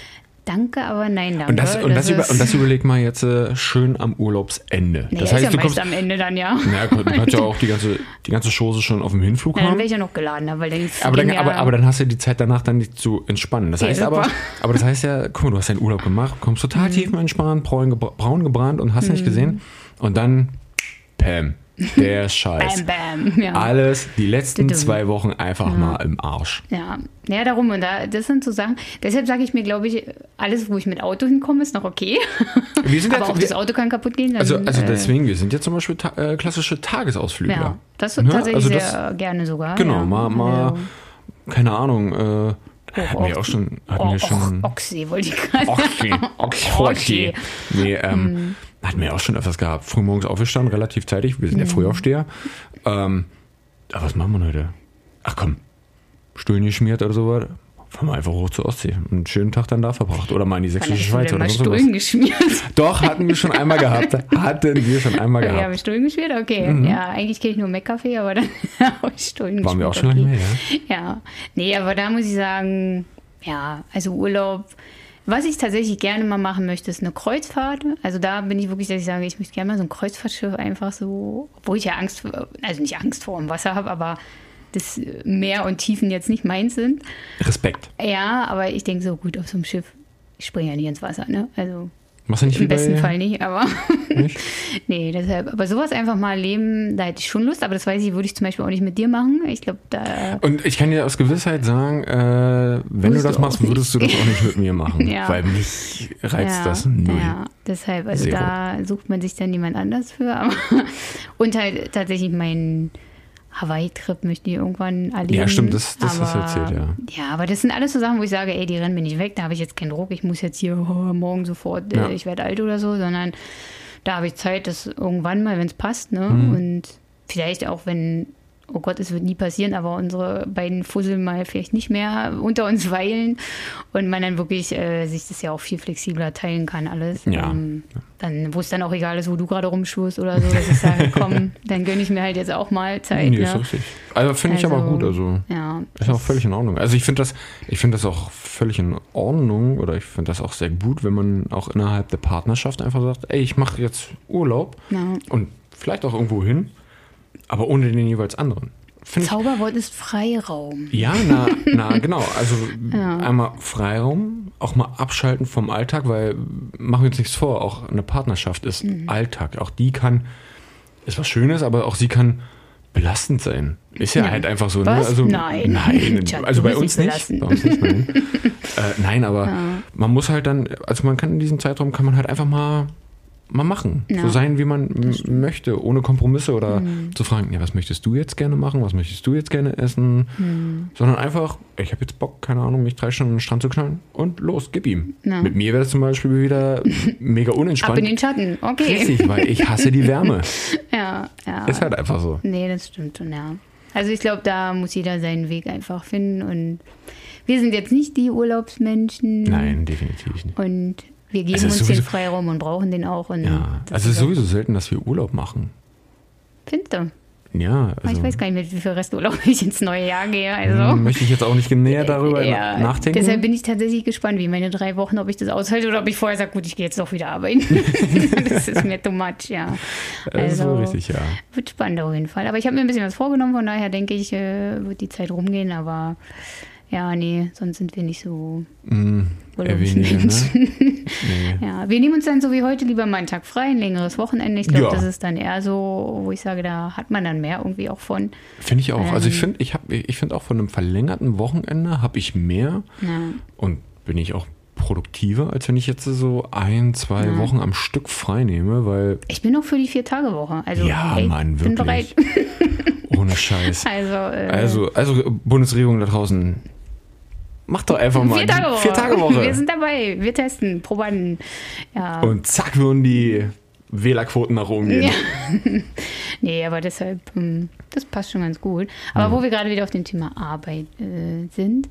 danke, aber nein, danke. Und das, und das, das über, und das überleg mal jetzt äh, schön am Urlaubsende. Nee, das ist heißt, ja du meist kommst am Ende dann, ja. Na, du kannst ja auch die ganze, die ganze Chose schon auf dem Hinflug Na, dann haben. wäre ich ja noch geladen, weil dann Aber dann, ja, aber, aber dann hast du die Zeit danach dann nicht zu entspannen. Das Ja, heißt super. aber, aber das heißt ja, guck mal, du hast deinen Urlaub gemacht, kommst total Mhm. tiefenentspannt, braun, gebra- braun gebrannt und hast nicht gesehen. Und dann, Pam, der Scheiß. bam, bam. Ja. Alles, die letzten Tudum. zwei Wochen einfach mal im Arsch. Ja, ja, darum. Und da, das sind so Sachen. Deshalb sage ich mir, glaube ich, alles, wo ich mit Auto hinkomme, ist noch okay. Wir sind Aber jetzt, auch das Auto kann kaputt gehen. Dann, also, also äh, deswegen, wir sind jetzt zum Beispiel ta äh, klassische Tagesausflügler. Ja, das Ne? tatsächlich Also sehr das- gerne sogar. Genau, ja. mal, mal Also, keine Ahnung, äh, hatten wir Och, auch schon, hatten oh, wir schon, och, Ochsee wollte ich gerade Ochsee, sagen. Ochsee. Nee, ähm, hatten wir auch schon öfters gehabt. Frühmorgens aufgestanden, relativ zeitig, wir sind ja Frühaufsteher. Ähm, aber was machen wir heute? Ach komm, Stullen geschmiert oder sowas. Fahren wir einfach hoch zur Ostsee. Einen schönen Tag dann da verbracht. Oder mal in die sächsische Schweiz oder mal sonst was. Stullen geschmiert. Doch, hatten wir schon einmal gehabt. Hatten wir schon einmal Ja, habe gehabt. ich Stullen geschmiert? Okay. Ja, eigentlich kenne ich nur Mac-Kaffee, aber dann habe ich Stullen geschmiert. Waren wir auch schon lange okay. mehr, ja? Ja, nee, aber da muss ich sagen, ja, also Urlaub. Was ich tatsächlich gerne mal machen möchte, ist eine Kreuzfahrt. Also da bin ich wirklich, dass ich sage, ich möchte gerne mal so ein Kreuzfahrtschiff einfach so, wo ich ja Angst, vor- also nicht Angst vor dem Wasser habe, aber das Meer und Tiefen jetzt nicht meins sind. Respekt. Ja, aber ich denke so, gut, auf so einem Schiff, ich springe ja nicht ins Wasser, ne? Also Machst du nicht wie im besten bei, Fall nicht, aber Nicht? nee, deshalb. Aber sowas einfach mal erleben, da hätte ich schon Lust, aber das weiß ich, würde ich zum Beispiel auch nicht mit dir machen. Ich glaube, da. Und ich kann dir aus Gewissheit sagen, äh, wenn Würdest du das du machst, auch nicht. würdest du das auch nicht mit mir machen. Ja. Weil mich reizt ja, das null. Ja, deshalb, also Zero. da sucht man sich dann jemand anders für. Aber und halt tatsächlich mein Hawaii-Trip möchte ich irgendwann erleben. Ja, stimmt, das- das aber, hast du erzählt, ja. Ja, aber das sind alles so Sachen, wo ich sage, ey, die rennen mir nicht weg, da habe ich jetzt keinen Druck, ich muss jetzt hier oh, morgen sofort, Ja. äh, ich werde alt oder so, sondern da habe ich Zeit, das irgendwann mal, wenn es passt, ne? Mhm. Und vielleicht auch, wenn, oh Gott, es wird nie passieren, aber unsere beiden Fussel mal vielleicht nicht mehr unter uns weilen und man dann wirklich äh, sich das ja auch viel flexibler teilen kann, alles. Ja. Ähm, dann, wo es dann auch egal ist, wo du gerade rumschwurst oder so, dass ich sage, komm, dann gönne ich mir halt jetzt auch mal Zeit. Nee, ne? ist richtig. Also finde ich aber Also, gut. Also Ja, ist auch völlig in Ordnung. Also ich finde das, ich finde das auch völlig in Ordnung oder ich finde das auch sehr gut, wenn man auch innerhalb der Partnerschaft einfach sagt, ey, ich mache jetzt Urlaub ja. und vielleicht auch irgendwo hin, aber ohne den jeweils anderen. Finde ich, Zauberwort ist Freiraum. ja, na, na genau. Also Ja. einmal Freiraum, auch mal abschalten vom Alltag, weil machen wir uns nichts vor, auch eine Partnerschaft ist Mhm. Alltag. Auch die kann, ist was Schönes, aber auch sie kann belastend sein. Ist ja Ja. halt einfach so. Ne? Was? Also, Nein. Nein, Schatz, also du bei bist uns nicht nicht. belastend. Bei uns nicht nein. äh, nein, aber man muss halt dann, also man kann in diesem Zeitraum, kann man halt einfach mal mal machen. Ja. So sein, wie man m- möchte, ohne Kompromisse oder zu fragen, ja, was möchtest du jetzt gerne machen, was möchtest du jetzt gerne essen, sondern einfach, ich habe jetzt Bock, keine Ahnung, mich drei Stunden an den Strand zu knallen und los, gib ihm. Ja. Mit mir wäre das zum Beispiel wieder mega Ab unentspannt. in den Schatten, okay. Richtig, weil ich hasse die Wärme. Ja, ja. Ist halt einfach so. Nee, das stimmt schon, ja. Also ich glaube, da muss jeder seinen Weg einfach finden und wir sind jetzt nicht die Urlaubsmenschen. Nein, definitiv nicht. Und wir geben Es ist uns sowieso- den Freiraum und brauchen den auch. Und Ja, das also es ist auch- sowieso selten, dass wir Urlaub machen. Findest du? Ja, Aber also ich weiß gar nicht, mit wie viel Resturlaub ich ins neue Jahr gehe. Also. möchte ich jetzt auch nicht näher darüber Ja, nachdenken. Deshalb bin ich tatsächlich gespannt, wie meine drei Wochen, ob ich das aushalte oder ob ich vorher sage, gut, ich gehe jetzt doch wieder arbeiten. Das ist mir too much, ja. Das ist wohl Also, richtig, ja. wird spannend auf jeden Fall. Aber ich habe mir ein bisschen was vorgenommen, von daher denke ich, äh, wird die Zeit rumgehen, aber ja, nee, sonst sind wir nicht so Mm, eher weniger, ne? Nee. Ja, wir nehmen uns dann so wie heute lieber mal einen Tag frei, ein längeres Wochenende. Ich glaube, Ja. das ist dann eher so, wo ich sage, da hat man dann mehr irgendwie auch von. Finde ich auch. Also ich Ähm. finde, ich habe, ich finde auch von einem verlängerten Wochenende habe ich mehr Ja. und bin ich auch produktiver, als wenn ich jetzt so ein, zwei Ja. Wochen am Stück frei nehme, weil Ich bin auch für die Vier-Tage-Woche. Also, Ja, hey, Mann, bin wirklich. bereit. ohne Scheiß. Also, äh, Also, also Bundesregierung da draußen, macht doch einfach mal Vier-Tage-Woche. Vier Tage Woche. Wir sind dabei. Wir testen, probanden. Ja. Und zack würden die Wählerquoten nach oben gehen. Ja. Nee, aber deshalb, ähm, das passt schon ganz gut. Aber Mhm. wo wir gerade wieder auf dem Thema Arbeit äh, sind.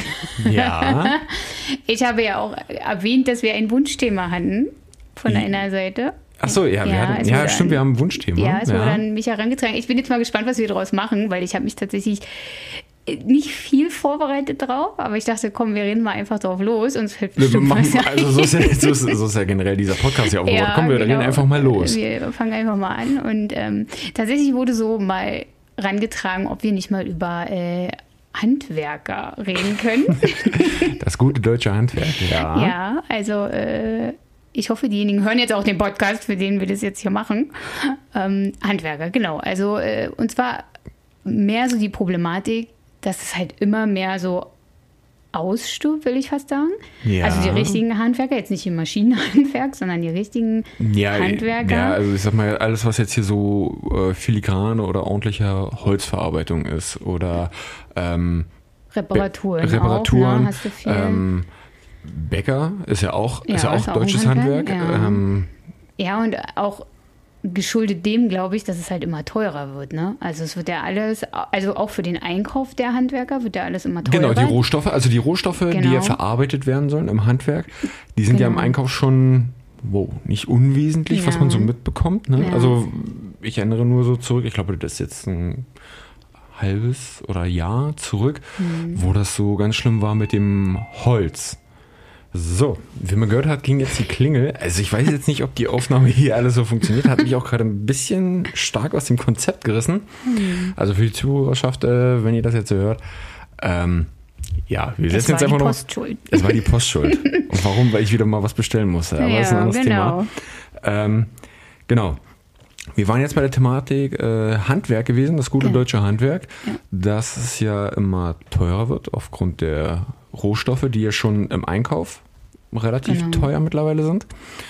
Ja. Ich habe ja auch erwähnt, dass wir ein Wunschthema hatten von Ja. einer Seite. Ach so, ja, wir Ja, hatten, es ja wurde stimmt, an- wir haben ein Wunschthema. Ja, es wurde an mich herangetragen. Ich bin jetzt mal gespannt, was wir daraus machen, weil ich habe mich tatsächlich nicht viel vorbereitet drauf, aber ich dachte, komm, wir reden mal einfach drauf los und es fällt bestimmt machen, was ein. Also so ist, ja, so, ist, so ist ja generell dieser Podcast ja aufgebaut. Ja, Komm, wir genau. reden einfach mal los. Wir fangen einfach mal an und ähm, tatsächlich wurde so mal rangetragen, ob wir nicht mal über äh, Handwerker reden können. Das gute deutsche Handwerk, ja. Ja, also äh, ich hoffe, diejenigen hören jetzt auch den Podcast, für den wir das jetzt hier machen. Ähm, Handwerker, genau. Also äh, und zwar mehr so die Problematik, dass es halt immer mehr so ausstirbt, will ich fast sagen. Ja. Also die richtigen Handwerker, jetzt nicht im Maschinenhandwerk, sondern die richtigen ja, Handwerker. Ja, also ich sag mal, alles, was jetzt hier so äh, filigrane oder ordentliche Holzverarbeitung ist oder ähm, Reparaturen, Be Reparaturen auch, ne? Hast du viel. Ähm, Bäcker ist ja auch, Ja, ist ja auch ist auch deutsches ein Handwerk. Handwerk, ja. Ähm, Ja, und auch geschuldet dem, glaube ich, dass es halt immer teurer wird. Ne? Also es wird ja alles, also auch für den Einkauf der Handwerker wird ja alles immer teurer. Genau, die Rohstoffe, also die Rohstoffe, Genau. die ja verarbeitet werden sollen im Handwerk, die sind ja im Genau. Einkauf schon, wow, nicht unwesentlich, was Ja. man so mitbekommt. Ne? Ja. Also ich erinnere nur so zurück, ich glaube, das ist jetzt ein halbes oder Jahr zurück, Mhm. wo das so ganz schlimm war mit dem Holz. So, wie man gehört hat, ging jetzt die Klingel. Also ich weiß jetzt nicht, ob die Aufnahme hier alles so funktioniert. Hat mich auch gerade ein bisschen stark aus dem Konzept gerissen. Mhm. Also für die Zuhörerschaft, äh, wenn ihr das jetzt so hört. Ähm, ja, wir Es setzen war jetzt einfach die noch... Postschuld. Es war die Postschuld. Und warum? Weil ich wieder mal was bestellen musste. Aber das ist ein Ja, anderes genau. Thema. Ähm, genau. Wir waren jetzt bei der Thematik äh, Handwerk gewesen, das gute Ja. deutsche Handwerk, Ja. dass es ja immer teurer wird aufgrund der Rohstoffe, die ja schon im Einkauf relativ Genau. teuer mittlerweile sind.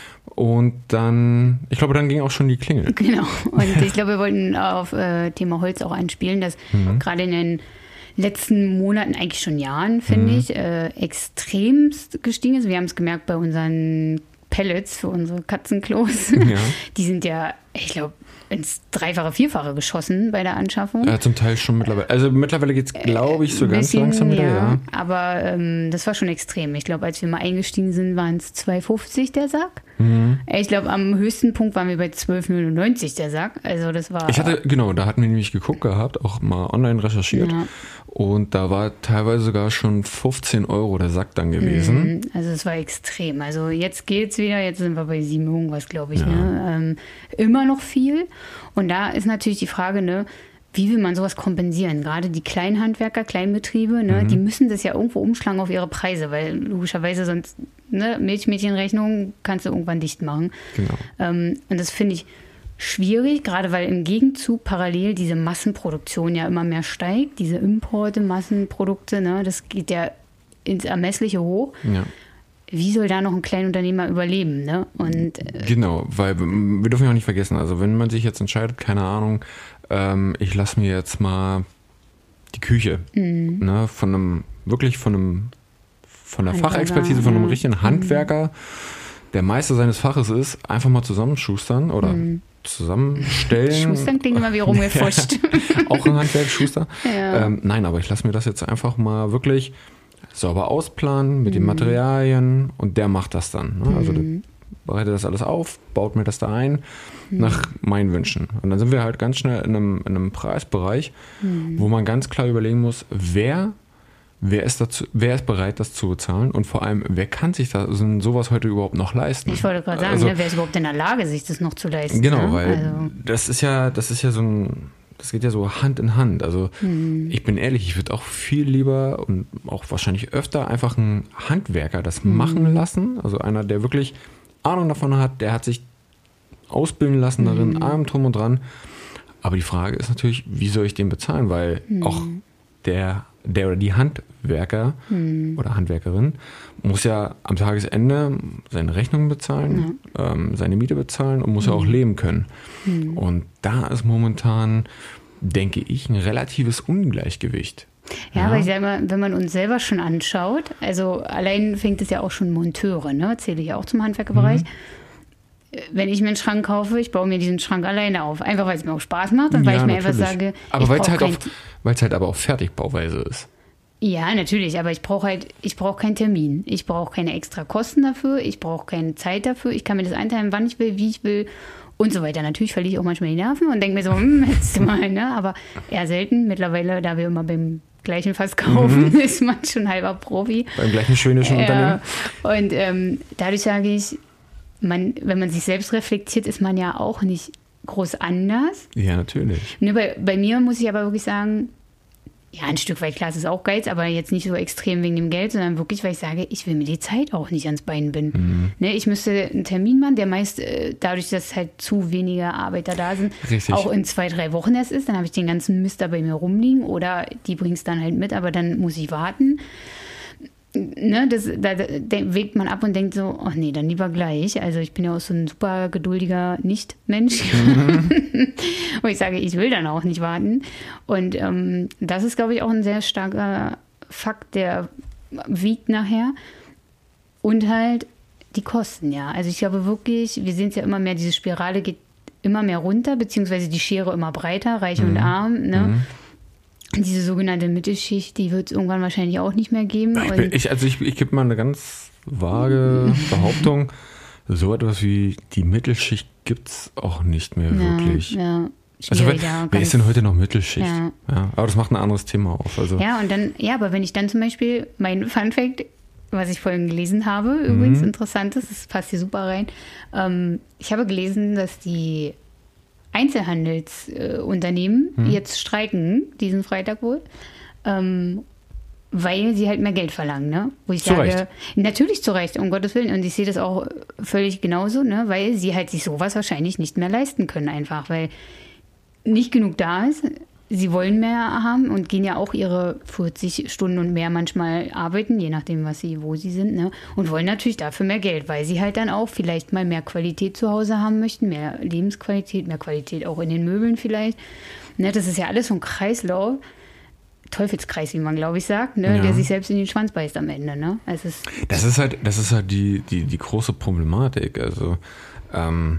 Und dann, ich glaube, dann ging auch schon die Klingel. Genau. Und ich glaube, wir wollten auf äh, Thema Holz auch einspielen, dass Mhm. gerade in den letzten Monaten, eigentlich schon Jahren, finde Mhm. ich, äh, extremst gestiegen ist. Wir haben es gemerkt bei unseren Pellets für unsere Katzenklos. Ja. Die sind ja, ich glaube, ins Dreifache, Vierfache geschossen bei der Anschaffung. Ja, zum Teil schon mittlerweile. Also mittlerweile geht es, glaube ich, so Ein ganz bisschen, langsam wieder, ja. Aber ähm, das war schon extrem. Ich glaube, als wir mal eingestiegen sind, waren es zwei fünfzig der Sack. Mhm. Ich glaube, am höchsten Punkt waren wir bei zwölf neunundneunzig der Sack. Also das war... Ich hatte, genau, da hatten wir nämlich geguckt gehabt, auch mal online recherchiert. Ja. Und da war teilweise sogar schon fünfzehn Euro der Sack dann gewesen. Mhm, Also es war extrem. Also jetzt geht's wieder, jetzt sind wir bei sieben irgendwas, glaube ich. Ja. Ne? Ähm, immer noch viel. Und da ist natürlich die Frage, ne, wie will man sowas kompensieren? Gerade die Kleinhandwerker, Kleinbetriebe, ne, Mhm. die müssen das ja irgendwo umschlagen auf ihre Preise, weil logischerweise sonst, ne, Milchmädchenrechnung kannst du irgendwann dicht machen. Genau. Ähm, und das finde ich schwierig, gerade weil im Gegenzug parallel diese Massenproduktion ja immer mehr steigt, diese Importe, Massenprodukte, ne, das geht ja ins Ermessliche hoch. Ja. Wie soll da noch ein Kleinunternehmer überleben? Ne? Und äh, Genau, weil wir dürfen ja auch nicht vergessen, also wenn man sich jetzt entscheidet, keine Ahnung, ähm, ich lasse mir jetzt mal die Küche ne, von einem, wirklich von einem, von der Handwerker, Fachexpertise, von einem ja. richtigen Handwerker, der Meister seines Faches ist, einfach mal zusammenschustern oder zusammenstellen. Schustern klingt immer wie rumgefuscht. Auch ein Handwerk, Schuster. Ja. Ähm, nein, aber ich lasse mir das jetzt einfach mal wirklich sauber ausplanen mit den Materialien und der macht das dann. Ne? Also der bereitet das alles auf, baut mir das da ein nach meinen Wünschen. Und dann sind wir halt ganz schnell in einem, in einem Preisbereich, wo man ganz klar überlegen muss, wer, wer, ist dazu, wer ist bereit, das zu bezahlen und vor allem, wer kann sich das, so sowas heute überhaupt noch leisten? Ich wollte gerade sagen, Also, ne, wer ist überhaupt in der Lage, sich das noch zu leisten? Genau, ne? weil Also, das ist ja, das ist ja so ein, das geht ja so Hand in Hand. Also ich bin ehrlich, ich würde auch viel lieber und auch wahrscheinlich öfter einfach einen Handwerker das machen lassen. Also einer, der wirklich Ahnung davon hat, der hat sich ausbilden lassen darin, allem drum und dran. Aber die Frage ist natürlich, wie soll ich den bezahlen? Weil auch der, der oder die Handwerker oder Handwerkerin muss ja am Tagesende seine Rechnungen bezahlen, ähm, seine Miete bezahlen und muss ja auch leben können. Und da ist momentan, denke ich, ein relatives Ungleichgewicht. ja, aber ich sage mal, wenn man uns selber schon anschaut, also allein fängt es ja auch schon Monteure, ne? Zähle ich ja auch zum Handwerkerbereich. Wenn ich mir einen Schrank kaufe, ich baue mir diesen Schrank alleine auf. Einfach, weil es mir auch Spaß macht und weil Ja, ich mir einfach natürlich. sage, aber ich weil es brauche halt, kein... auch- weil's halt aber auch Fertigbauweise ist. Ja, natürlich, aber ich brauche halt, ich brauche keinen Termin. Ich brauche keine extra Kosten dafür, ich brauche keine Zeit dafür, ich kann mir das einteilen, wann ich will, wie ich will und so weiter. Natürlich verliere ich auch manchmal die Nerven und denke mir so, hm, hättest du mal, ne? Aber eher selten. Mittlerweile, da wir immer beim gleichen Fass kaufen, mhm. ist man schon halber Profi. Beim gleichen schwedischen äh, Unternehmen. Und ähm, dadurch sage ich, man, wenn man sich selbst reflektiert, ist man ja auch nicht groß anders. Ja, natürlich. Nur bei, bei mir muss ich aber wirklich sagen, ja, ein Stück weit, klar, es ist auch Geiz, aber jetzt nicht so extrem wegen dem Geld, sondern wirklich, weil ich sage, ich will mir die Zeit auch nicht ans Bein binden. Mhm. Ne, ich müsste einen Termin machen, der meist äh, dadurch, dass halt zu wenige Arbeiter da sind, Richtig. auch in zwei, drei Wochen erst ist. Dann habe ich den ganzen Mist da bei mir rumliegen oder die bringt es dann halt mit, aber dann muss ich warten. Ne, das, da, da wägt man ab und denkt so, ach nee, dann lieber gleich. Also ich bin ja auch so ein super geduldiger Nicht-Mensch, mhm. wo ich sage, ich will dann auch nicht warten. Und ähm, das ist, glaube ich, auch ein sehr starker Fakt, der wiegt nachher. Und halt die Kosten, ja. Also ich glaube wirklich, wir sehen es ja immer mehr, diese Spirale geht immer mehr runter, beziehungsweise die Schere immer breiter, reich mhm. und arm, ne? Mhm. Diese sogenannte Mittelschicht, die wird es irgendwann wahrscheinlich auch nicht mehr geben. Ich bin, ich, also ich, ich gebe mal eine ganz vage Behauptung. So etwas wie die Mittelschicht gibt es auch nicht mehr ja, wirklich. Ja, also wer, ja, wer ist denn heute noch Mittelschicht? Ja. Ja, aber das macht ein anderes Thema auf. Also. Ja, und dann, ja, aber wenn ich dann zum Beispiel mein Funfact, was ich vorhin gelesen habe, übrigens mhm. interessant ist, das passt hier super rein. Ähm, ich habe gelesen, dass die Einzelhandelsunternehmen äh, hm. jetzt streiken, diesen Freitag wohl, ähm, weil sie halt mehr Geld verlangen, ne? Wo ich zu sage, Recht. Natürlich zu Recht, um Gottes Willen. Und ich sehe das auch völlig genauso, ne? Weil sie halt sich sowas wahrscheinlich nicht mehr leisten können einfach, weil nicht genug da ist. Sie wollen mehr haben und gehen ja auch ihre vierzig Stunden und mehr manchmal arbeiten, je nachdem, was sie, wo sie sind, ne? Und wollen natürlich dafür mehr Geld, weil sie halt dann auch vielleicht mal mehr Qualität zu Hause haben möchten, mehr Lebensqualität, mehr Qualität auch in den Möbeln vielleicht. Ne? Das ist ja alles so ein Kreislauf, Teufelskreis, wie man, glaube ich, sagt, ne? Ja. Der sich selbst in den Schwanz beißt am Ende. Ne? Also es das ist halt, das ist halt die, die, die große Problematik. Also ähm,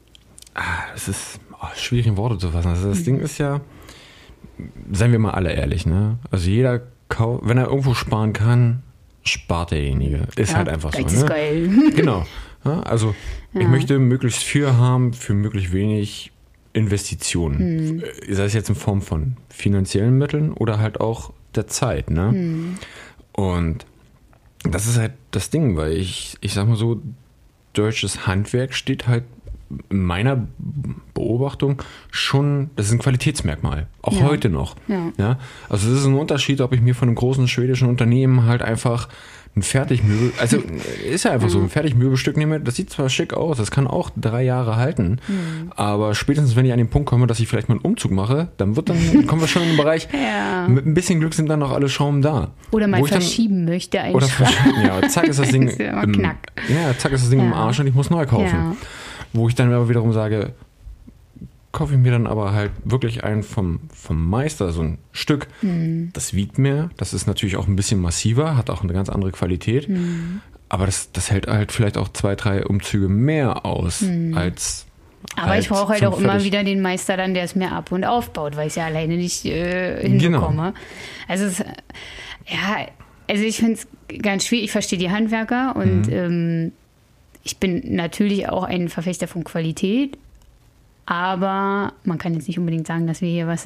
es ist oh, schwierig in Worte zu fassen. Also das mhm. Ding ist ja, seien wir mal alle ehrlich, ne? Also jeder, kau- wenn er irgendwo sparen kann, spart derjenige. Ist ja, halt einfach so. Ist ne? geil. Genau. Ja, also ja. ich möchte möglichst viel haben für möglichst wenig Investitionen. Hm. Sei es jetzt in Form von finanziellen Mitteln oder halt auch der Zeit, ne? Hm. Und das ist halt das Ding, weil ich, ich sag mal so, deutsches Handwerk steht halt in meiner Beobachtung schon, das ist ein Qualitätsmerkmal, auch ja. heute noch. Ja. Ja? Also es ist ein Unterschied, ob ich mir von einem großen schwedischen Unternehmen halt einfach ein Fertigmöbel, also ist ja einfach mhm. so, ein Fertigmöbelstück nehme, das sieht zwar schick aus, das kann auch drei Jahre halten, mhm. aber spätestens, wenn ich an den Punkt komme, dass ich vielleicht mal einen Umzug mache, dann wird dann, kommen wir schon in den Bereich, ja. mit ein bisschen Glück sind dann noch alle Schrauben da. Oder mal verschieben dann, möchte Oder verschieben, ja, zack ist das Ding, das ist ja, im, knack. ja, zack ist das Ding ja. im Arsch und ich muss neu kaufen. Ja. Wo ich dann aber wiederum sage, kaufe ich mir dann aber halt wirklich ein vom, vom Meister, so ein Stück. Mhm. Das wiegt mehr, das ist natürlich auch ein bisschen massiver, hat auch eine ganz andere Qualität. Mhm. Aber das, das hält halt vielleicht auch zwei, drei Umzüge mehr aus mhm. als. Aber halt ich brauche halt auch fertig. Immer wieder den Meister dann, der es mir ab- und aufbaut, weil ich es ja alleine nicht äh, hinbekomme. Genau. Also es, ja, also ich finde es ganz schwierig, ich verstehe die Handwerker und mhm. ähm, ich bin natürlich auch ein Verfechter von Qualität, aber man kann jetzt nicht unbedingt sagen, dass wir hier was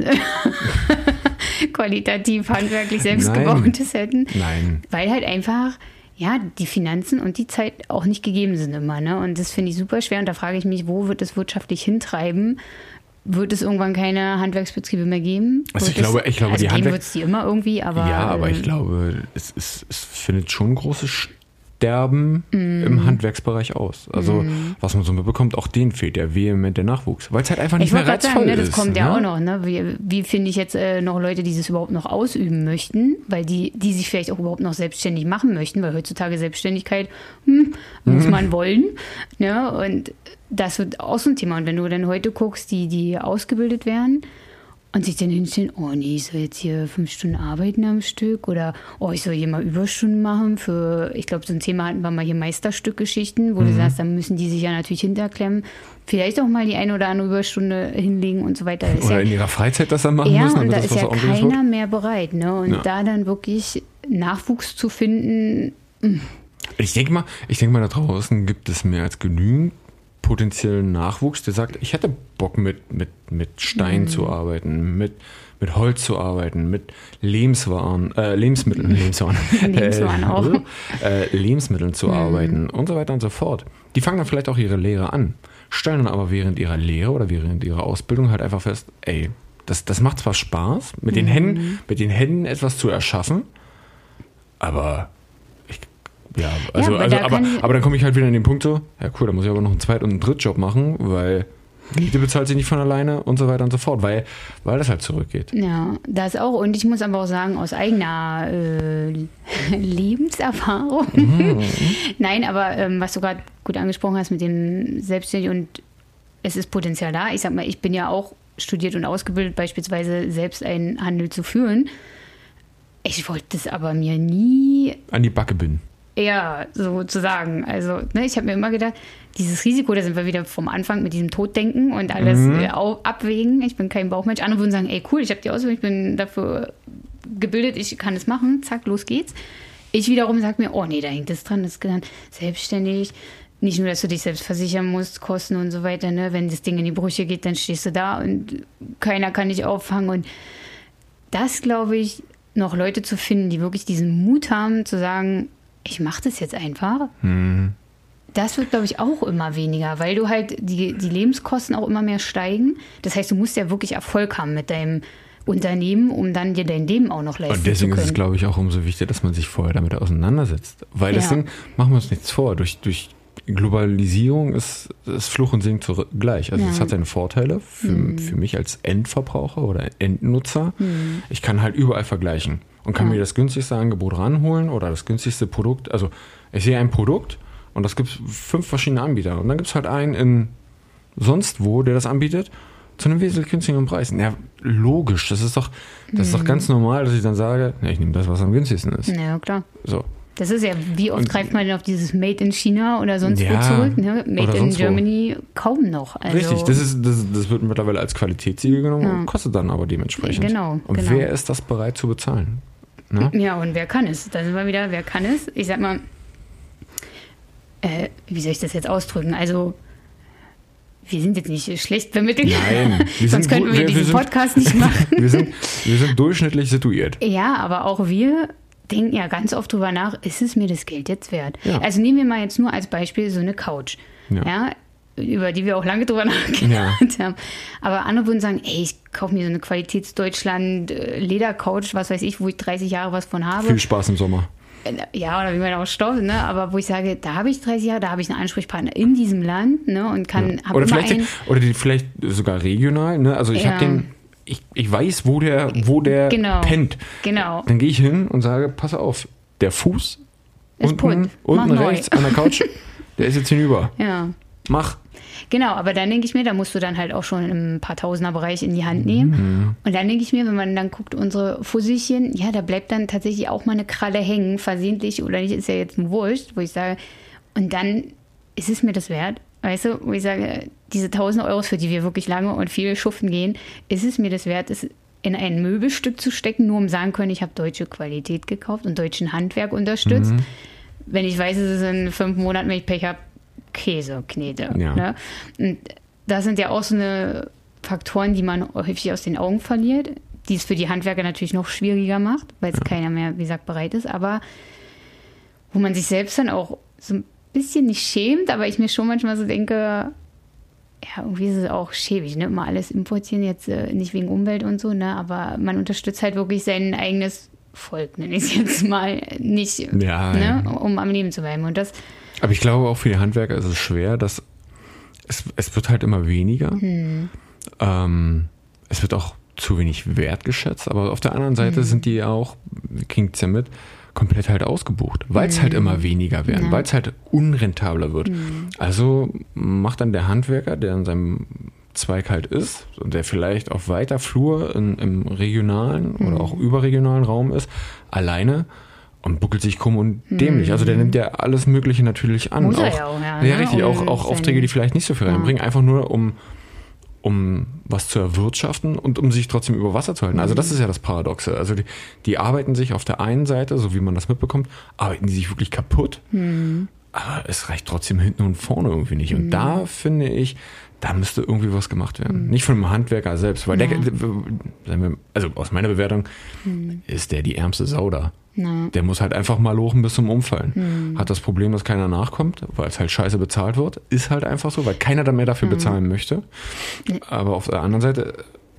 qualitativ handwerklich selbstgebautes hätten. Nein. Weil halt einfach, ja, die Finanzen und die Zeit auch nicht gegeben sind immer. Ne? Und das finde ich super schwer. Und da frage ich mich, wo wird es wirtschaftlich hintreiben? Wird es irgendwann keine Handwerksbetriebe mehr geben? Also ich glaube, ich glaube, also die geben Handwerk- wird es die immer irgendwie, aber... Ja, aber äh, ich glaube, es, es, es findet schon ein großes Sterben mm. im Handwerksbereich aus. Also mm. was man so mitbekommt, auch denen fehlt ja vehement der Nachwuchs. Weil es halt einfach nicht ich mehr reizvoll sagen, ne, das ist. Das kommt ne? ja auch noch. Ne? Wie, wie finde ich jetzt äh, noch Leute, die das überhaupt noch ausüben möchten? Weil die, die sich vielleicht auch überhaupt noch selbstständig machen möchten, weil heutzutage Selbstständigkeit hm, muss mm. man wollen. Ne? Und das wird auch so ein Thema. Und wenn du dann heute guckst, die, die ausgebildet werden und sich dann hinstellen, oh nee, ich soll jetzt hier fünf Stunden arbeiten am Stück oder oh, ich soll hier mal Überstunden machen für, ich glaube, so ein Thema hatten wir mal hier Meisterstückgeschichten, wo mhm. du sagst, dann müssen die sich ja natürlich hinterklemmen, vielleicht auch mal die eine oder andere Überstunde hinlegen und so weiter. Oder ja, in ihrer Freizeit das dann machen ja, müssen. Ja, und da das ist ja keiner mehr bereit. Ne? Und ja. da dann wirklich Nachwuchs zu finden. Mh. Ich denke mal, ich denke mal, da draußen gibt es mehr als genügend potenziellen Nachwuchs, der sagt, ich hätte Bock mit, mit, mit Stein mhm. zu arbeiten, mit, mit Holz zu arbeiten, mit Lebenswaren, äh, Lebensmitteln, Lebenswaren, Lebenswaren äh, auch. Äh, Lebensmitteln zu mhm. arbeiten und so weiter und so fort. Die fangen dann vielleicht auch ihre Lehre an, stellen dann aber während ihrer Lehre oder während ihrer Ausbildung halt einfach fest, ey, das, das macht zwar Spaß, mit den mhm. Händen, mit den Händen etwas zu erschaffen, aber ich, ja, also, ja, aber, also da aber, kann, aber dann komme ich halt wieder in den Punkt so, ja cool, da muss ich aber noch einen Zweit- und einen Drittjob machen, weil Miete bezahlt sich nicht von alleine und so weiter und so fort, weil, weil das halt zurückgeht. Ja, das auch. Und ich muss aber auch sagen, aus eigener äh, Lebenserfahrung. Mhm. Nein, aber ähm, was du gerade gut angesprochen hast mit dem Selbstständigen und es ist Potenzial da. Ich sag mal, ich bin ja auch studiert und ausgebildet, beispielsweise selbst einen Handel zu führen. Ich wollte das aber mir nie an die Backe binden. Ja, sozusagen. Also, ne, ich habe mir immer gedacht, dieses Risiko, da sind wir wieder vom Anfang mit diesem Toddenken und alles mhm. äh, abwägen. Ich bin kein Bauchmensch. Andere würden sagen, ey, cool, ich habe die Ausbildung, ich bin dafür gebildet, ich kann es machen. Zack, los geht's. Ich wiederum sage mir, oh nee, da hängt das dran, das ist dann selbstständig. Nicht nur, dass du dich selbst versichern musst, Kosten und so weiter. Ne? Wenn das Ding in die Brüche geht, dann stehst du da und keiner kann dich auffangen. Und das, glaube ich, noch Leute zu finden, die wirklich diesen Mut haben, zu sagen, ich mache das jetzt einfach. Mhm. Das wird, glaube ich, auch immer weniger, weil du halt die, die Lebenskosten auch immer mehr steigen. Das heißt, du musst ja wirklich Erfolg haben mit deinem Unternehmen, um dann dir dein Leben auch noch leisten zu können. Und deswegen ist es, glaube ich, auch umso wichtiger, dass man sich vorher damit auseinandersetzt. Weil das ja. Ding, machen wir uns nichts vor, durch, durch Globalisierung ist, ist Fluch und Segen zugleich. Also es ja. hat seine Vorteile für, mhm. für mich als Endverbraucher oder Endnutzer. Mhm. Ich kann halt überall vergleichen und kann ja. mir das günstigste Angebot ranholen oder das günstigste Produkt. Also ich sehe ein Produkt und das gibt fünf verschiedene Anbieter. Und dann gibt es halt einen in sonst wo, der das anbietet, zu einem wesentlich günstigeren Preis. Ja, logisch. Das ist doch, das ist mhm. doch ganz normal, dass ich dann sage, ja, ich nehme das, was am günstigsten ist. Ja, klar. So. Das ist ja, wie oft und, greift man denn auf dieses Made in China oder sonst ja, wo zurück? Ne? Made in Germany wo. kaum noch. Also, richtig, das, ist, das, das wird mittlerweile als Qualitätssiegel genommen ja. und kostet dann aber dementsprechend. Genau. Und genau. wer ist das bereit zu bezahlen? Ne? Ja, und wer kann es? Da sind wir wieder, wer kann es? Ich sag mal, äh, wie soll ich das jetzt ausdrücken? Also, wir sind jetzt nicht schlecht vermittelt. Nein, wir sonst sind, könnten wir, wir diesen sind, Podcast nicht machen. wir, sind, wir sind durchschnittlich situiert. Ja, aber auch wir denken ja ganz oft drüber nach, ist es mir das Geld jetzt wert? Ja. Also nehmen wir mal jetzt nur als Beispiel so eine Couch, ja, ja über die wir auch lange drüber nachgedacht ja. haben. Aber andere würden sagen, ey, ich kaufe mir so eine Qualitätsdeutschland-Ledercouch, was weiß ich, wo ich dreißig Jahre was von habe. Viel Spaß im Sommer. Ja, oder wie man auch staubt, ne? Aber wo ich sage, da habe ich dreißig Jahre, da habe ich einen Ansprechpartner in diesem Land, ne? Und kann, ja. Oder vielleicht, einen, oder die vielleicht sogar regional, ne? Also ich ja. habe den, ich, ich weiß, wo der, wo der genau. pennt. Genau. Dann gehe ich hin und sage, pass auf, der Fuß ist unten, unten rechts an der Couch, der ist jetzt hinüber. Ja. Mach. Genau, aber dann denke ich mir, da musst du dann halt auch schon im paar Tausender Bereich in die Hand nehmen. Mhm. Und dann denke ich mir, wenn man dann guckt, unsere Fusselchen, ja, da bleibt dann tatsächlich auch mal eine Kralle hängen, versehentlich oder nicht, ist ja jetzt ein Wurscht, wo ich sage, und dann ist es mir das wert, weißt du, wo ich sage, diese tausend Euro, für die wir wirklich lange und viel schuften gehen, ist es mir das wert, es in ein Möbelstück zu stecken, nur um sagen können, ich habe deutsche Qualität gekauft und deutschen Handwerk unterstützt. Mhm. Wenn ich weiß, es ist in fünf Monaten, wenn ich Pech habe, Käse, Knete. Ja. Ne? Und das sind ja auch so eine Faktoren, die man häufig aus den Augen verliert, die es für die Handwerker natürlich noch schwieriger macht, weil es ja. keiner mehr, wie gesagt, bereit ist, aber wo man sich selbst dann auch so ein bisschen nicht schämt, aber ich mir schon manchmal so denke, ja, irgendwie ist es auch schäbig, ne? Immer alles importieren, jetzt äh, nicht wegen Umwelt und so, ne? Aber man unterstützt halt wirklich sein eigenes Volk, nenne ich es jetzt mal, nicht, ja, ne? ja. um am Leben zu bleiben. Und das Aber ich glaube, auch für die Handwerker ist es schwer, dass es, es wird halt immer weniger. Hm. Ähm, es wird auch zu wenig wertgeschätzt, aber auf der anderen Seite hm. sind die auch, klingt es ja mit, komplett halt ausgebucht, weil es hm. halt immer weniger werden, ja. weil es halt unrentabler wird. Hm. Also macht dann der Handwerker, der in seinem Zweig halt ist und der vielleicht auf weiter Flur in, im regionalen hm. oder auch überregionalen Raum ist, alleine und buckelt sich krumm und dämlich. Also der nimmt ja alles Mögliche natürlich an. Muss auch, er ja auch, ja. Ja, ne? richtig. Um auch auch Aufträge, die vielleicht nicht so viel reinbringen. Ja. Einfach nur, um, um was zu erwirtschaften und um sich trotzdem über Wasser zu halten. Also das ist ja das Paradoxe. Also die, die arbeiten sich auf der einen Seite, so wie man das mitbekommt, arbeiten die sich wirklich kaputt. Mhm. aber es reicht trotzdem hinten und vorne irgendwie nicht. Und mhm. da finde ich, da müsste irgendwie was gemacht werden. Mhm. Nicht von dem Handwerker selbst, weil ja. der, sagen wir, also aus meiner Bewertung, mhm. ist der die ärmste Sau da. Ja. Der muss halt einfach mal lochen bis zum Umfallen. Mhm. Hat das Problem, dass keiner nachkommt, weil es halt scheiße bezahlt wird. Ist halt einfach so, weil keiner da mehr dafür mhm. bezahlen möchte. Aber auf der anderen Seite